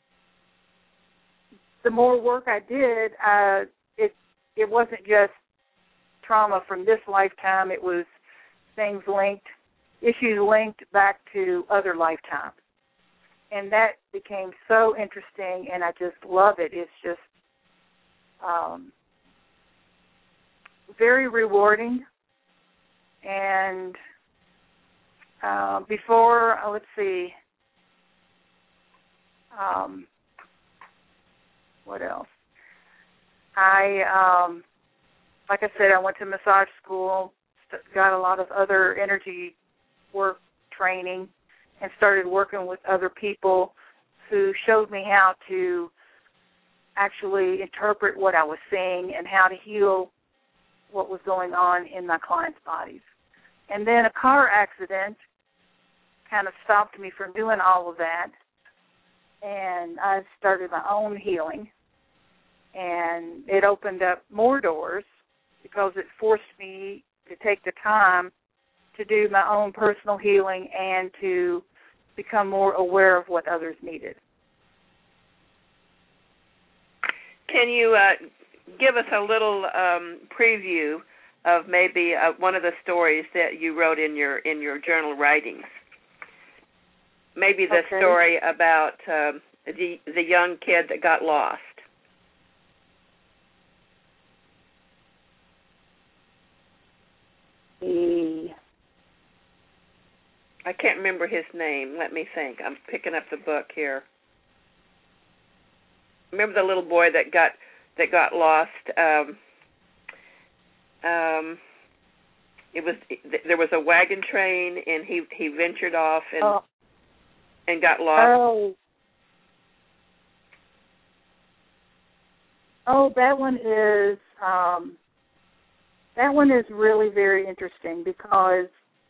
the more work I did, it wasn't just trauma from this lifetime. It was issues linked back to other lifetimes. And that became so interesting, and I just love it. It's just very rewarding. And before, let's see, what else? Like I said, I went to massage school, got a lot of other energy work training, and started working with other people who showed me how to actually interpret what I was seeing and how to heal what was going on in my clients' bodies. And then a car accident kind of stopped me from doing all of that, and I started my own healing. And it opened up more doors because it forced me to take the time to do my own personal healing and to become more aware of what others needed. Can you give us a little preview of maybe one of the stories that you wrote in your journal writings? Maybe the story about the young kid that got lost. I can't remember his name. Let me think. I'm picking up the book here. Remember the little boy that got lost? There was a wagon train, and he ventured off and got lost. That one is really very interesting because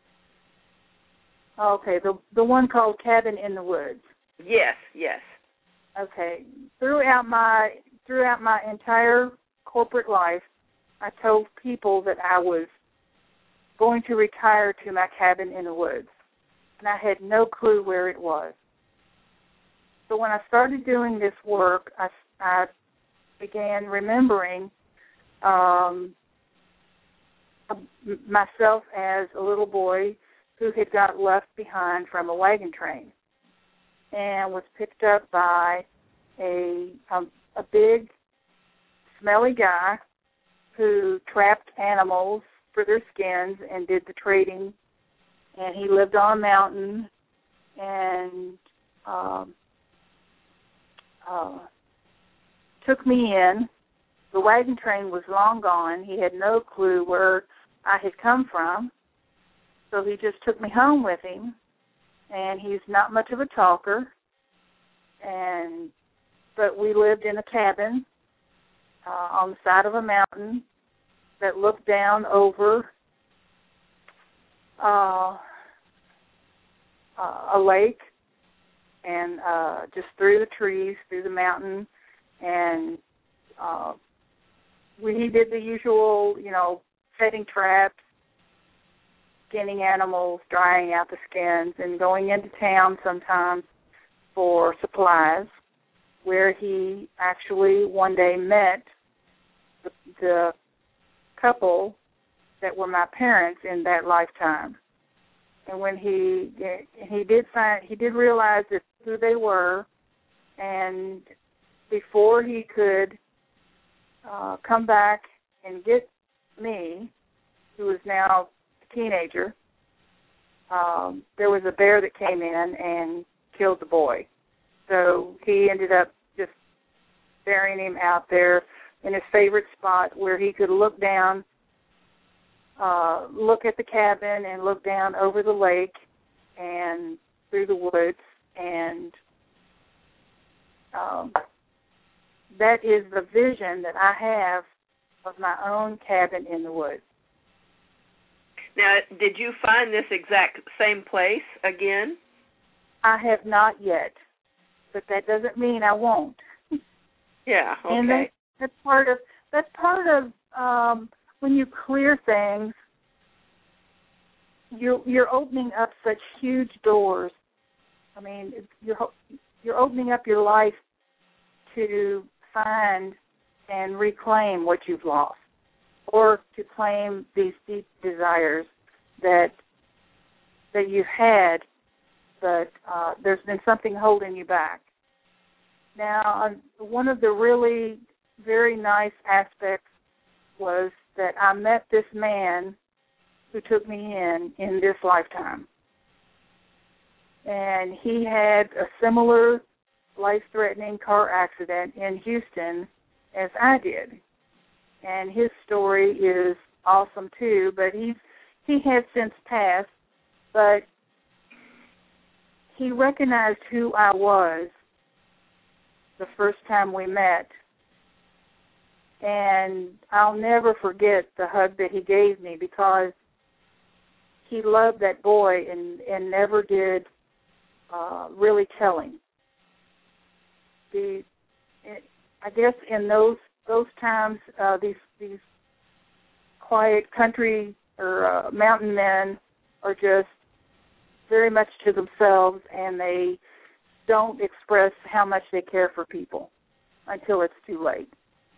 the one called Cabin in the Woods. Yes. Okay. Throughout my entire corporate life, I told people that I was going to retire to my cabin in the woods, and I had no clue where it was. So when I started doing this work, I began remembering myself as a little boy who had got left behind from a wagon train and was picked up by a big, smelly guy who trapped animals for their skins and did the trading. And he lived on a mountain and took me in. The wagon train was long gone. He had no clue where I had come from. So he just took me home with him, and he's not much of a talker. But we lived in a cabin on the side of a mountain that looked down over a lake, and just through the trees, through the mountain, and he did the usual, setting traps, skinning animals, drying out the skins, and going into town sometimes for supplies, where he actually one day met the couple that were my parents in that lifetime. And when he did realize that who they were, and before he could come back and get me, who is now a teenager, there was a bear that came in and killed the boy. So he ended up just burying him out there in his favorite spot where he could look down, look at the cabin and look down over the lake and through the woods. And that is the vision that I have of my own cabin in the woods. Now, did you find this exact same place again? I have not yet, but that doesn't mean I won't. Yeah, okay. And that's part of when you clear things, you're opening up such huge doors. I mean, you're opening up your life to find and reclaim what you've lost, or to claim these deep desires that you've had, but there's been something holding you back. Now, one of the really very nice aspects was that I met this man who took me in this lifetime. And he had a similar life-threatening car accident in Houston as I did. And his story is awesome too, but he has since passed, but he recognized who I was the first time we met. And I'll never forget the hug that he gave me, because he loved that boy and never did really tell him. I guess in those times, these quiet country or mountain men are just very much to themselves, and they don't express how much they care for people until it's too late.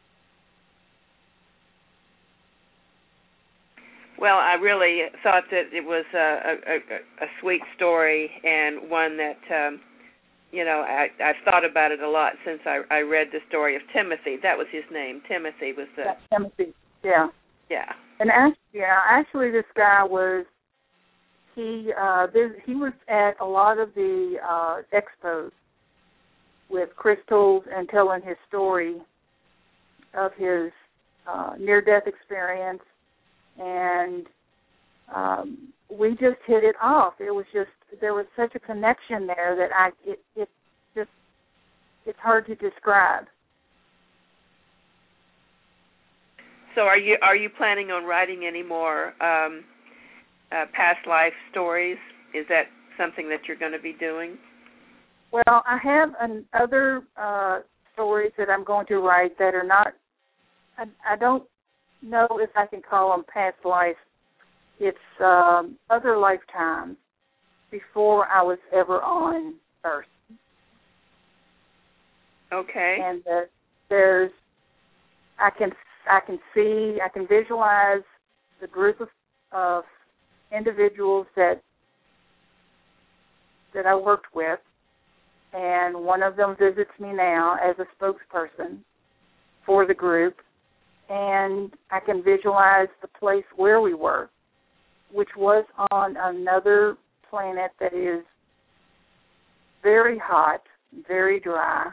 Well, I really thought that it was a sweet story, and one that, I've thought about it a lot since I read the story of Timothy. That was his name. Timothy was the... Yeah, Timothy, yeah. Yeah. And actually this guy was, he was at a lot of the expos with crystals and telling his story of his near-death experience. And we just hit it off. It was just, there was such a connection there that it's hard to describe. So are you planning on writing any more past life stories? Is that something that you're going to be doing? Well, I have other stories that I'm going to write that are not, I don't know if I can call them past life. It's other lifetimes before I was ever on Earth. Okay. And there's, I can visualize the group of individuals that I worked with, and one of them visits me now as a spokesperson for the group. And I can visualize the place where we were, which was on another planet that is very hot, very dry.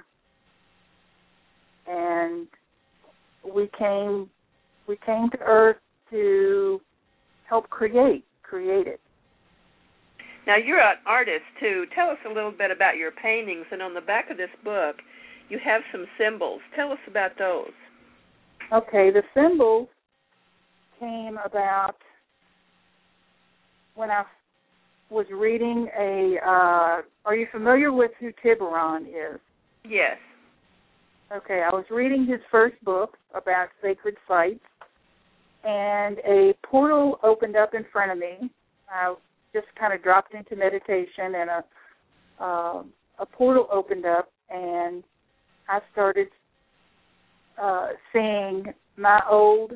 And we came to Earth to help create it. Now, you're an artist, too. Tell us a little bit about your paintings. And on the back of this book, you have some symbols. Tell us about those. Okay, the symbols came about when I was reading are you familiar with who Tiburon is? Yes. Okay, I was reading his first book about sacred sites, and a portal opened up in front of me. I just kind of dropped into meditation, and a portal opened up, and I started seeing my old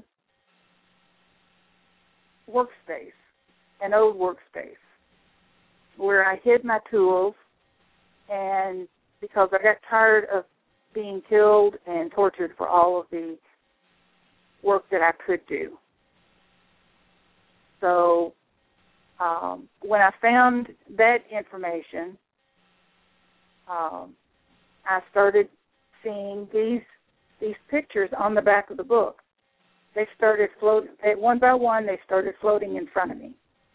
workspace, an old workspace, where I hid my tools, and because I got tired of being killed and tortured for all of the work that I could do. So when I found that information, I started seeing these pictures on the back of the book. They started floating, one by one, they started floating in front of me.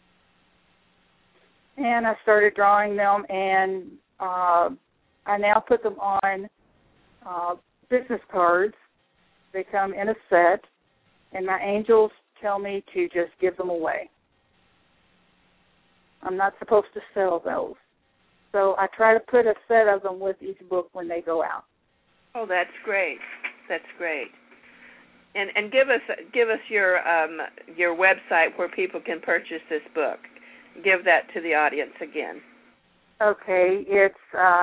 And I started drawing them, and I now put them on business cards. They come in a set, and my angels tell me to just give them away. I'm not supposed to sell those. So I try to put a set of them with each book when they go out. Oh, that's great. That's great. And give us your website where people can purchase this book. Give that to the audience again. Okay, it's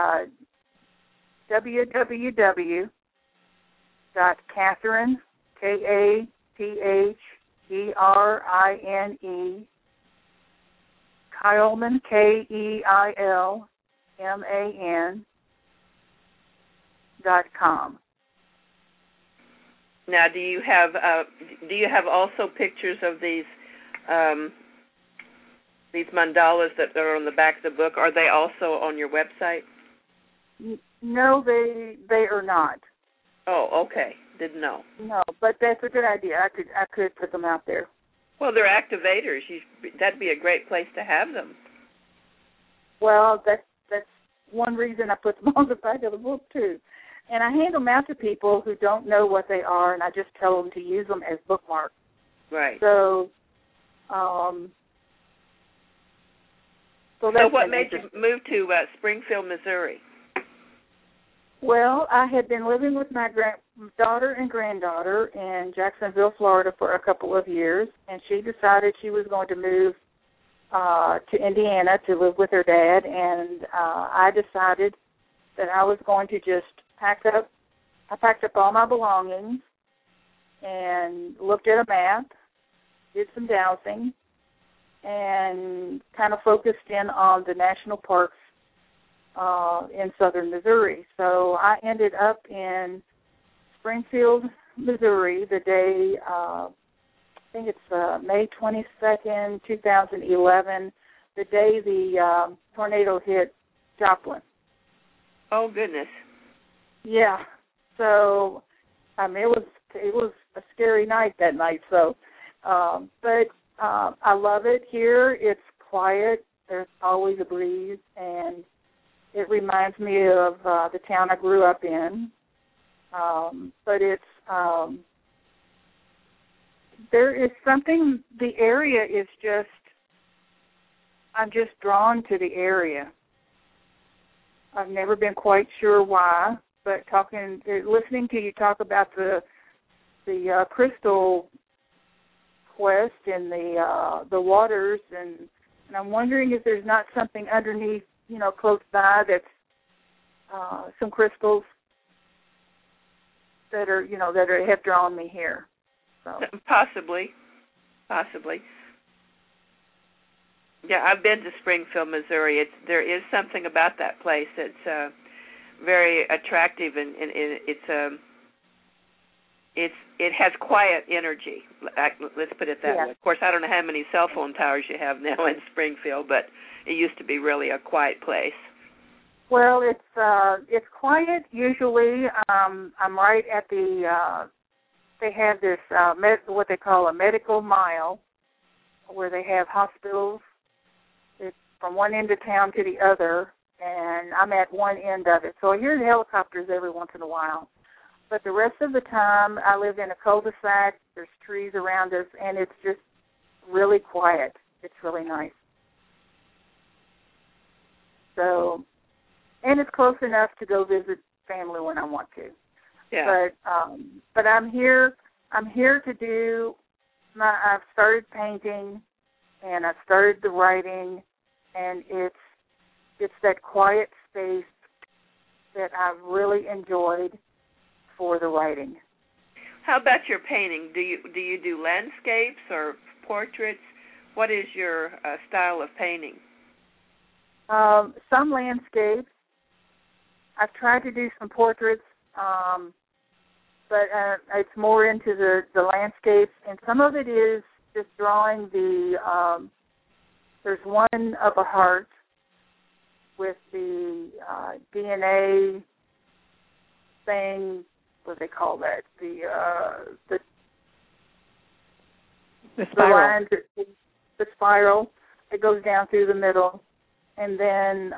www.Kathrine, Kathrine, Keilman, KEILMAN.com. Now, do you have also pictures of these mandalas that are on the back of the book? Are they also on your website? No, they are not. Oh, okay. Didn't know. No, but that's a good idea. I could put them out there. Well, they're activators. That'd be a great place to have them. Well, that's one reason I put them on the back of the book too. And I hand them out to people who don't know what they are, and I just tell them to use them as bookmarks. Right. So what made you move to Springfield, Missouri? Well, I had been living with my daughter and granddaughter in Jacksonville, Florida for a couple of years, and she decided she was going to move to Indiana to live with her dad, and I decided that I was going to just pack up. I packed up all my belongings and looked at a map, did some dowsing, and kind of focused in on the national parks in southern Missouri. So I ended up in Springfield, Missouri, the day, I think it's May 22nd, 2011, the day the tornado hit Joplin. Oh, goodness. Yeah. So, I mean, it was a scary night that night. So, but I love it here. It's quiet. There's always a breeze, and it reminds me of the town I grew up in. But it's there is something. The area is just. I'm just drawn to the area. I've never been quite sure why, but listening to you talk about the crystal quest and the waters, and I'm wondering if there's not something underneath, close by that's some crystals that have drawn me here. So. Possibly. Yeah, I've been to Springfield, Missouri. There is something about that place that's very attractive, and it has quiet energy. Let's put it that way. Of course, I don't know how many cell phone towers you have now in Springfield, but it used to be really a quiet place. Well, it's quiet usually. I'm right at the. They have this what they call a medical mile, where they have hospitals. It's from one end of town to the other, and I'm at one end of it. So I hear the helicopters every once in a while. But the rest of the time, I live in a cul-de-sac. There's trees around us, and it's just really quiet. It's really nice. So, and it's close enough to go visit family when I want to. Yeah. But I'm here. I'm here to do. I've started painting, and I've started the writing, and it's that quiet space that I've really enjoyed for the writing. How about your painting? Do you do landscapes or portraits? What is your style of painting? Some landscapes. I've tried to do some portraits, but it's more into the landscapes, and some of it is just drawing there's one of a heart with the DNA thing, what do they call that? The spiral. The spiral that goes down through the middle, and then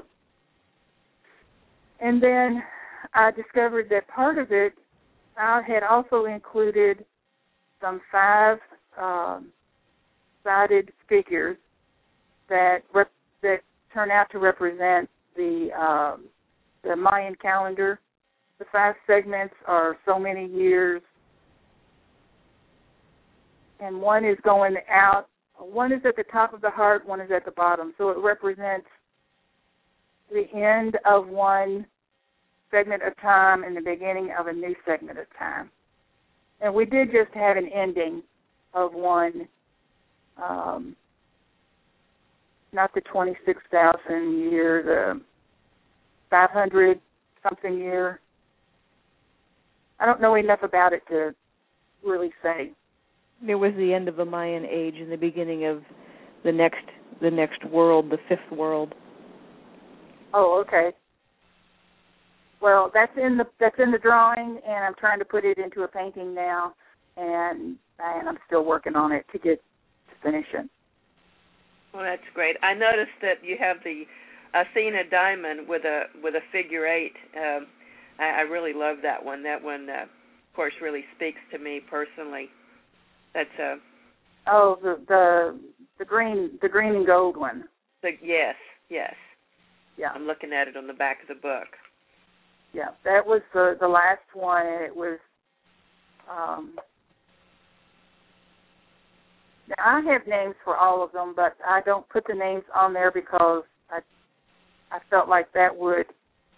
I discovered that part of it I had also included some 5-sided figures that turn out to represent the Mayan calendar. The 5 segments are so many years, and one is going out. One is at the top of the heart, one is at the bottom. So it represents the end of one segment of time and the beginning of a new segment of time. And we did just have an ending of one, not the 26,000 year, the 500-something year. I don't know enough about it to really say. It was the end of the Mayan age and the beginning of the next world, the 5th world. Oh, okay. Well, that's in the drawing, and I'm trying to put it into a painting now, and I'm still working on it to finish it. Well, that's great. I noticed that you have the Athena diamond with a figure 8. I really love that one. That one, of course, really speaks to me personally. That's the green and gold one. Yes. Yeah. I'm looking at it on the back of the book. Yeah, that was the last one, and it was. Now I have names for all of them, but I don't put the names on there because I felt like that would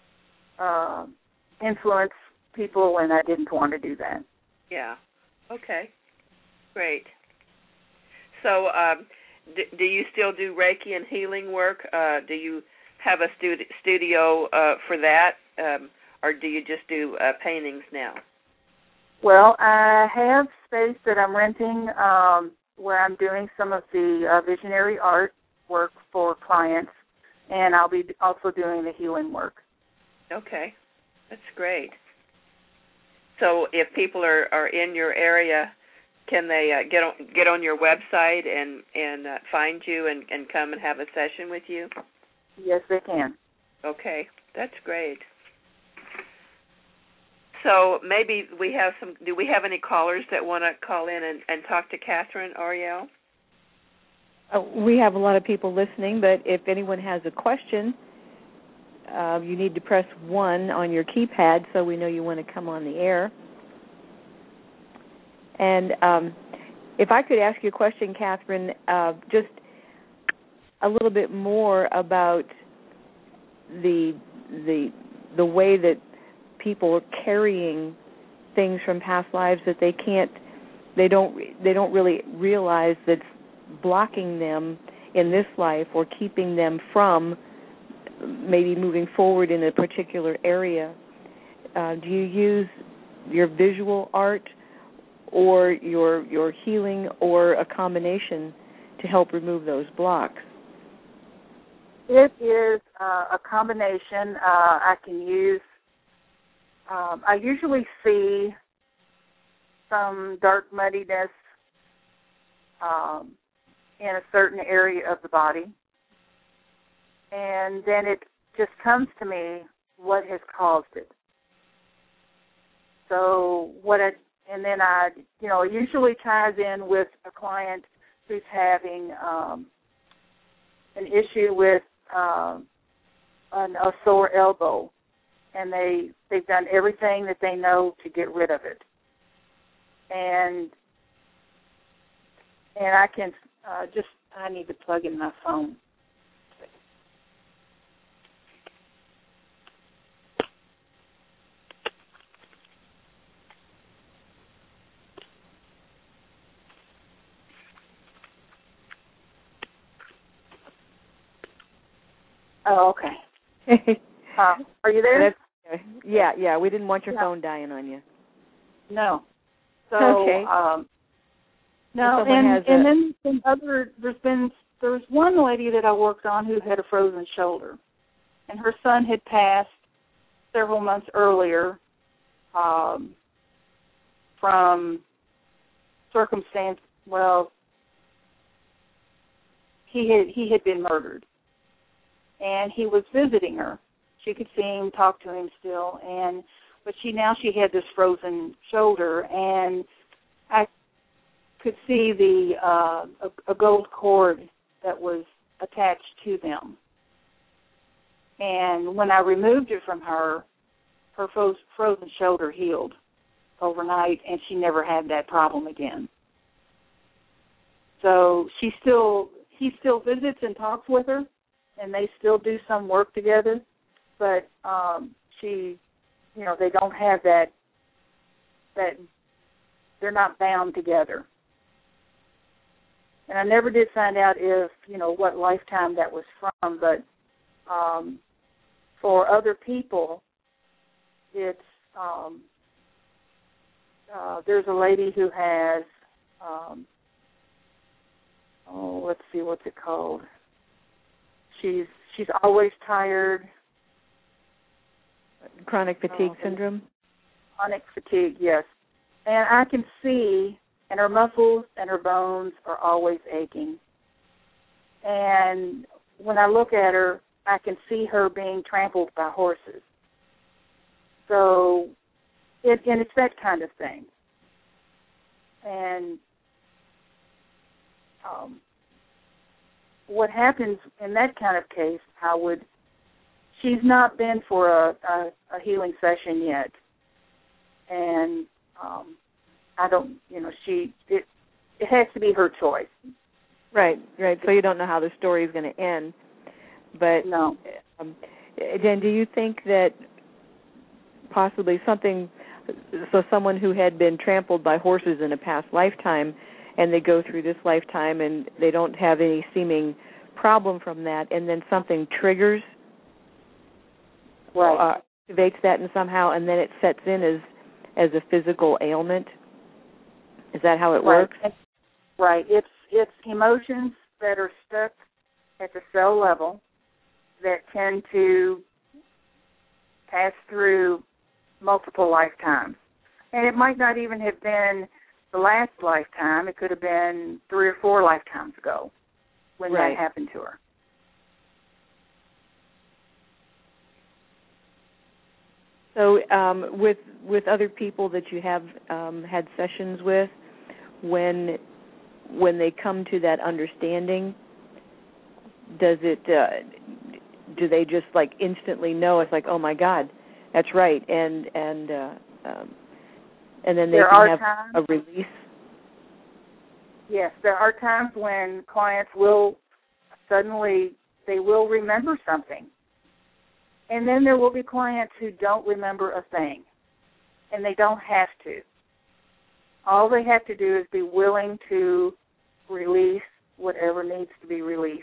influence people, and I didn't want to do that. Yeah. Okay. Great. So, do you still do Reiki and healing work? Do you have a studio for that, or do you just do paintings now? Well, I have space that I'm renting where I'm doing some of the visionary art work for clients, and I'll be also doing the healing work. Okay. That's great. So if people are in your area, can they get on your website and find you and come and have a session with you? Yes, they can. Okay, that's great. So maybe we have do we have any callers that want to call in and talk to Catherine Ariel? We have a lot of people listening, but if anyone has a question, you need to press 1 on your keypad so we know you want to come on the air. And if I could ask you a question, Catherine, just a little bit more about the way that people are carrying things from past lives that they don't really realize that's blocking them in this life or keeping them from maybe moving forward in a particular area. Do you use your visual art or your healing or a combination to help remove those blocks? It is a combination. I can use, I usually see some dark muddiness in a certain area of the body. And then it just comes to me what has caused it. So and then I usually ties in with a client who's having an issue with a sore elbow, and they've done everything that they know to get rid of it. And I can I need to plug in my phone. Oh, okay. Are you there? Yeah. We didn't want your phone dying on you. No. So, okay. No, and then there was one lady that I worked on who had a frozen shoulder, and her son had passed several months earlier from circumstance. Well, he had been murdered, and he was visiting her. She could see him, talk to him still, but she had this frozen shoulder, and I could see a gold cord that was attached to them. And when I removed it from her frozen shoulder healed overnight, and she never had that problem again. So he still visits and talks with her, and they still do some work together, but they don't have that they're not bound together. And I never did find out if, what lifetime that was from, but for other people, it's, there's a lady who has, let's see, what's it called? She's always tired. Chronic fatigue syndrome? Chronic fatigue, yes. And I can see, and her muscles and her bones are always aching. And when I look at her, I can see her being trampled by horses. So, it's that kind of thing. And what happens in that kind of case, she's not been for a healing session yet. And I don't, it has to be her choice. Right. So you don't know how the story is going to end. But no. Jen, do you think that possibly someone who had been trampled by horses in a past lifetime, and they go through this lifetime and they don't have any seeming problem from that, and then something triggers, activates that and somehow, and then it sets in as a physical ailment? Is that how it works? Right. It's emotions that are stuck at the cell level that tend to pass through multiple lifetimes. And it might not even have been the last lifetime. It could have been 3 or 4 lifetimes ago when that happened to her. So with other people that you have had sessions with, when they come to that understanding, does it do they just like instantly know? It's like, oh my God, that's right, and then they can have a release? Yes, there are times when clients will remember something. And then there will be clients who don't remember a thing, and they don't have to. All they have to do is be willing to release whatever needs to be released.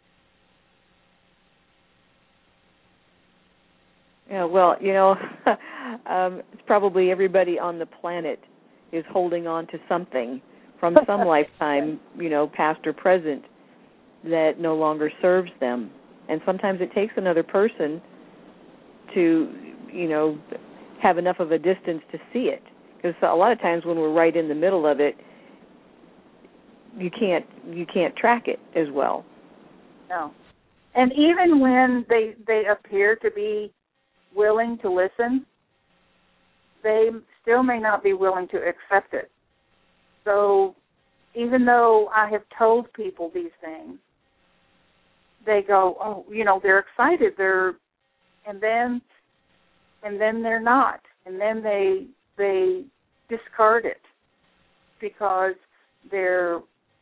Yeah, well, it's probably everybody on the planet is holding on to something from some lifetime, past or present, that no longer serves them. And sometimes it takes another person to, have enough of a distance to see it. Because a lot of times when we're right in the middle of it, you can't track it as well. No. And even when they appear to be willing to listen, they still may not be willing to accept it. So even though I have told people these things, they go, they're excited. and then they're not, and then they discard it because their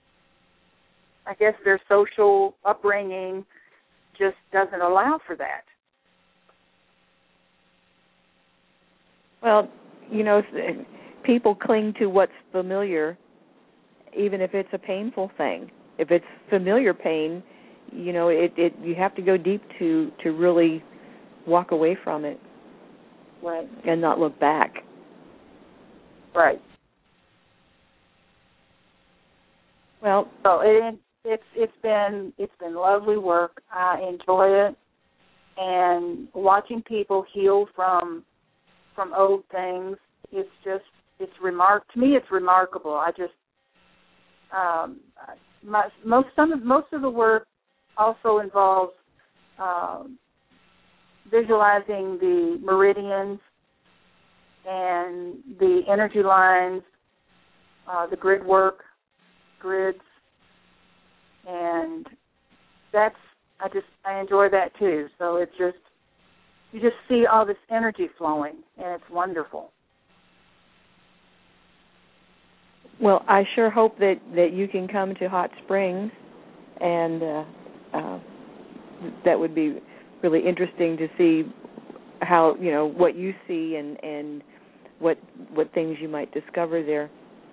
social upbringing just doesn't allow for that. Well, people cling to what's familiar, even if it's a painful thing. If it's familiar pain, you have to go deep to really walk away from it, right, and not look back. Right. Well, so it's been lovely work. I enjoy it, and watching people heal from old things. To me, it's remarkable. I just most of the work also involves visualizing the meridians and the energy lines, the grids, and I enjoy that too. So it's just, you just see all this energy flowing, and it's wonderful. Well, I sure hope that you can come to Hot Springs, and that would be really interesting to see how, what you see and what things you might discover there.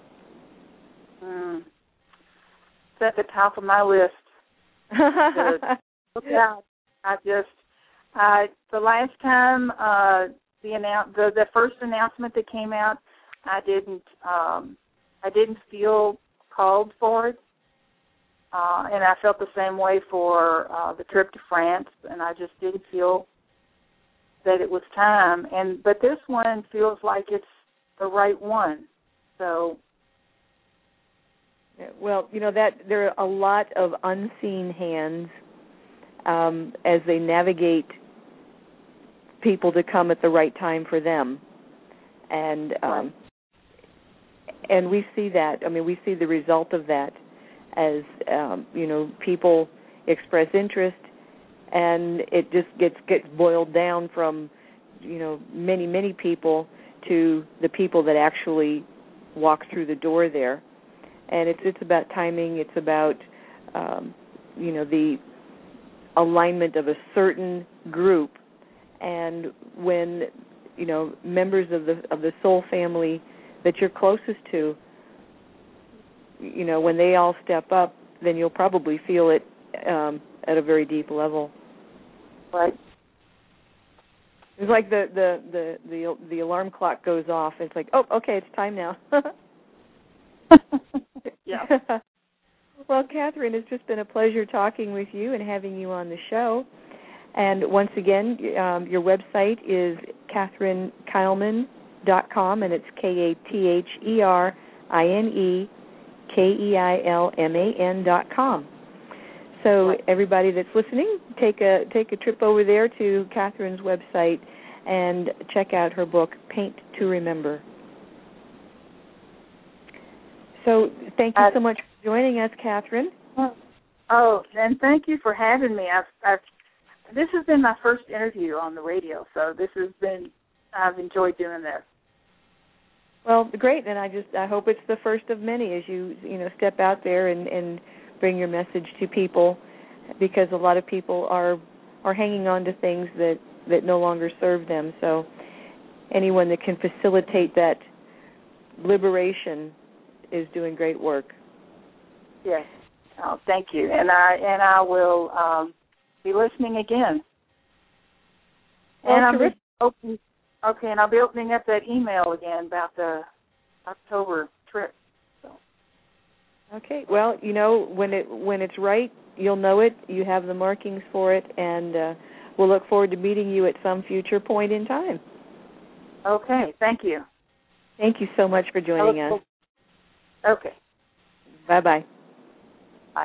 It's at the top of my list. Look out! The last time the first announcement that came out, I didn't feel called for it, and I felt the same way for the trip to France, and I just didn't feel that it was time. But this one feels like it's the right one. So, well, that there are a lot of unseen hands as they navigate people to come at the right time for them, and we see that. I mean, we see the result of that as people express interest, and it just gets boiled down from many people to the people that actually walk through the door there. And it's about timing. It's about the alignment of a certain group, and when members of the soul family that you're closest to, when they all step up, then you'll probably feel it at a very deep level. Right. It's like the alarm clock goes off. It's like, oh, okay, it's time now. Yeah. Well, Catherine, it's just been a pleasure talking with you and having you on the show. And once again, your website is KatherineKeilman.com, and it's KatherineKeilman.com. So everybody that's listening, take a trip over there to Catherine's website and check out her book, Paint to Remember. So thank you so much for joining us, Catherine. Oh, and thank you for having me. This has been my first interview on the radio, so I've enjoyed doing this. Well, great, and I hope it's the first of many as you step out there and bring your message to people, because a lot of people are hanging on to things that no longer serve them. So anyone that can facilitate that liberation is doing great work. Yes. Oh, thank you. And I will be listening again. Well, and I'll be opening up that email again about the October trip. So. Okay. Well, when it's right, you'll know it. You have the markings for it, and we'll look forward to meeting you at some future point in time. Okay. Thank you. Thank you so much for joining us. Okay. Bye-bye. Bye.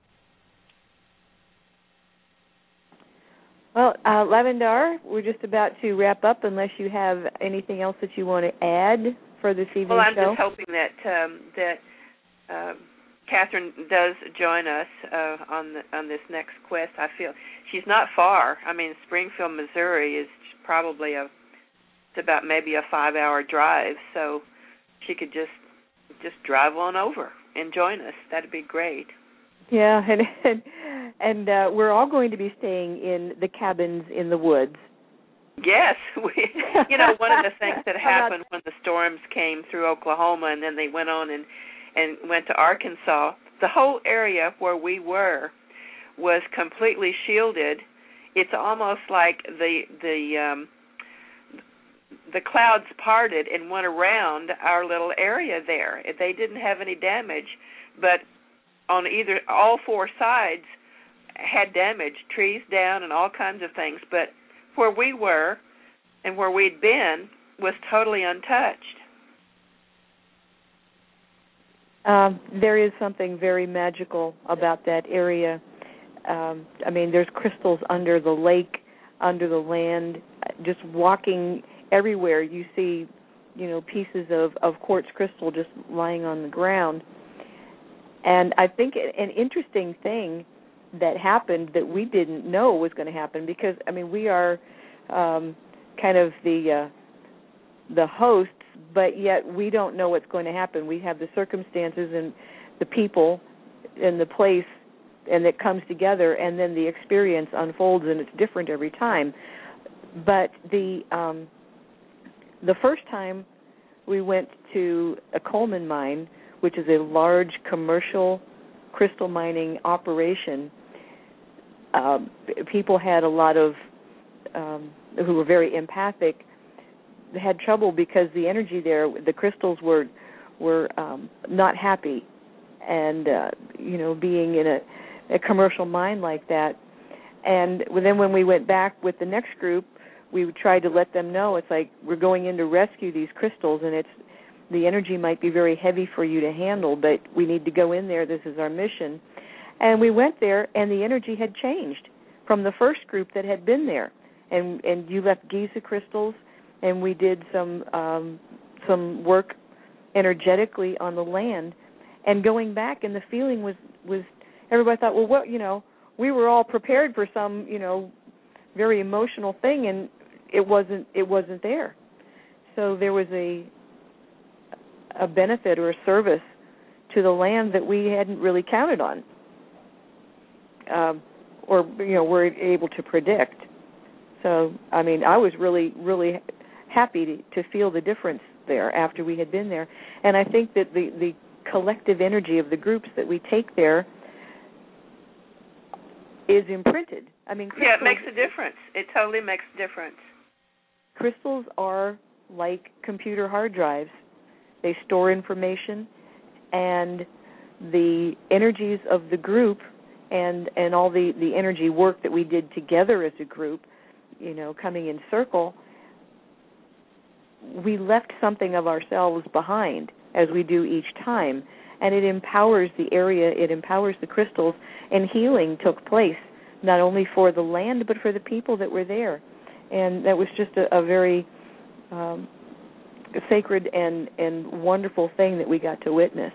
Well, Lavendar, we're just about to wrap up unless you have anything else that you want to add for this evening's show. Well, I'm just hoping that Catherine does join us on this next quest. I feel she's not far. I mean, Springfield, Missouri is probably it's about maybe a 5-hour drive, so she could just drive on over and join us. That'd be great. Yeah, and we're all going to be staying in the cabins in the woods. Yes, one of the things that happened when the storms came through Oklahoma and then they went on and went to Arkansas, the whole area where we were was completely shielded. It's almost like the clouds parted and went around our little area there. They didn't have any damage, but on all four sides had damage, trees down and all kinds of things. But where we were and where we'd been was totally untouched. There is something very magical about that area. I mean, there's crystals under the lake, under the land. Just walking everywhere, you see, pieces of quartz crystal just lying on the ground. And I think an interesting thing that happened that we didn't know was going to happen, because, I mean, we are kind of the hosts, but yet we don't know what's going to happen. We have the circumstances and the people and the place, and it comes together, and then the experience unfolds, and it's different every time. But the first time we went to a Coleman mine, which is a large commercial crystal mining operation, people had a lot of who were very empathic. They had trouble because the energy there, the crystals were not happy, and being in a commercial mine like that. And then when we went back with the next group, we tried to let them know, it's like, we're going in to rescue these crystals, and the energy might be very heavy for you to handle, but we need to go in there. This is our mission. And we went there, and the energy had changed from the first group that had been there. And you left Giza crystals, and we did some work energetically on the land. And going back, and the feeling was everybody thought, well, what, we were all prepared for some, very emotional thing, and it wasn't there. So there was a benefit or a service to the land that we hadn't really counted on, or were able to predict. So, I mean, I was really, really happy to feel the difference there after we had been there. And I think that the collective energy of the groups that we take there is imprinted. I mean, yeah, it makes a difference. It totally makes a difference. Crystals are like computer hard drives. They store information, and the energies of the group and all the energy work that we did together as a group, coming in circle, we left something of ourselves behind, as we do each time. And it empowers the area, it empowers the crystals, and healing took place, not only for the land, but for the people that were there. And that was just a very sacred and wonderful thing that we got to witness.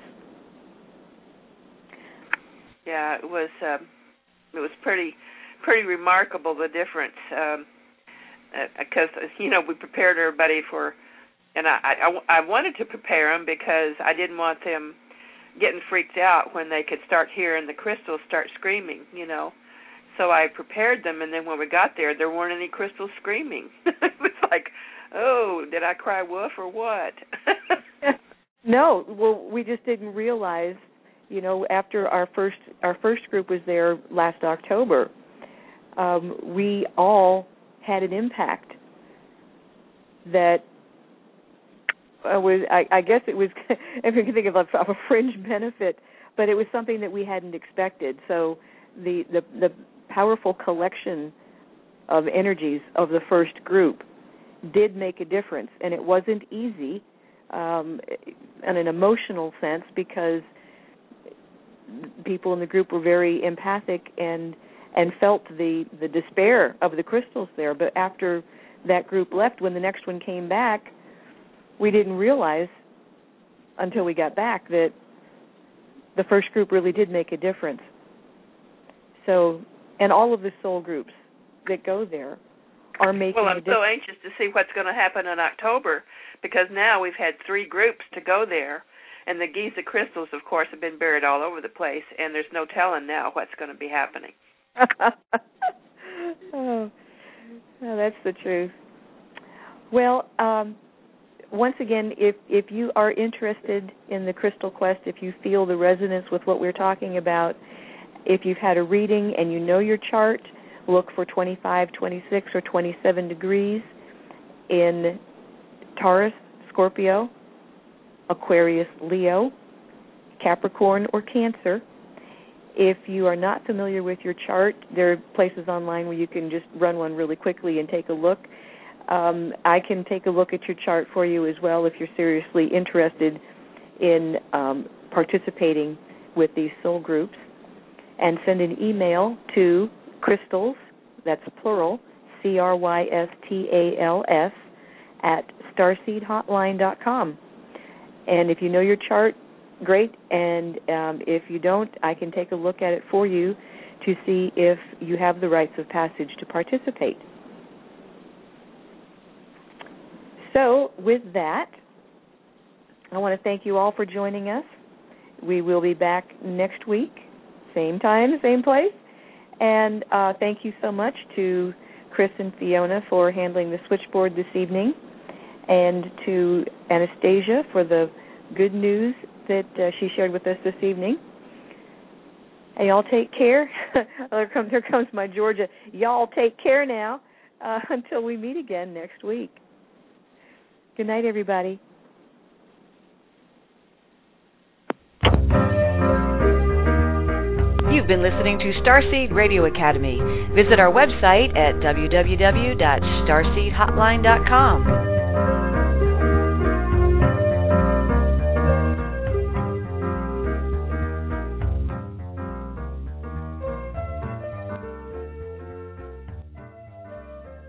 Yeah, it was pretty remarkable, the difference, because we prepared everybody for, and I wanted to prepare them because I didn't want them getting freaked out when they could start hearing the crystals start screaming, So I prepared them, and then when we got there weren't any crystals screaming. It was like, oh, did I cry wolf or what? No, well, we just didn't realize, after our first group was there last October, we all had an impact that was, I guess it was, if you can think of a fringe benefit, but it was something that we hadn't expected. So the powerful collection of energies of the first group did make a difference, and it wasn't easy in an emotional sense, because people in the group were very empathic and felt the despair of the crystals there. But after that group left, when the next one came back, we didn't realize until we got back that the first group really did make a difference. So, and all of the soul groups that go there are making Well, I'm a difference. so anxious to see what's going to happen in October, because now we've had 3 groups to go there, and the Giza crystals, of course, have been buried all over the place, and there's no telling now what's going to be happening. Oh, that's the truth. Well, once again, if you are interested in the Crystal Quest, if you feel the resonance with what we're talking about, if you've had a reading and you know your chart, look for 25, 26, or 27 degrees in Taurus, Scorpio, Aquarius, Leo, Capricorn, or Cancer. If you are not familiar with your chart, there are places online where you can just run one really quickly and take a look. I can take a look at your chart for you as well if you're seriously interested in participating with these soul groups. And send an email to crystals, that's plural, CRYSTALS, at starseedhotline.com. And if you know your chart, great. And if you don't, I can take a look at it for you to see if you have the rites of passage to participate. So with that, I want to thank you all for joining us. We will be back next week, same time, same place. And thank you so much to Chris and Fiona for handling the switchboard this evening, and to Anastasia for the good news that she shared with us this evening. Hey, y'all take care. Here comes my Georgia. Y'all take care now until we meet again next week. Good night, everybody. You've been listening to Starseed Radio Academy. Visit our website at www.starseedhotline.com.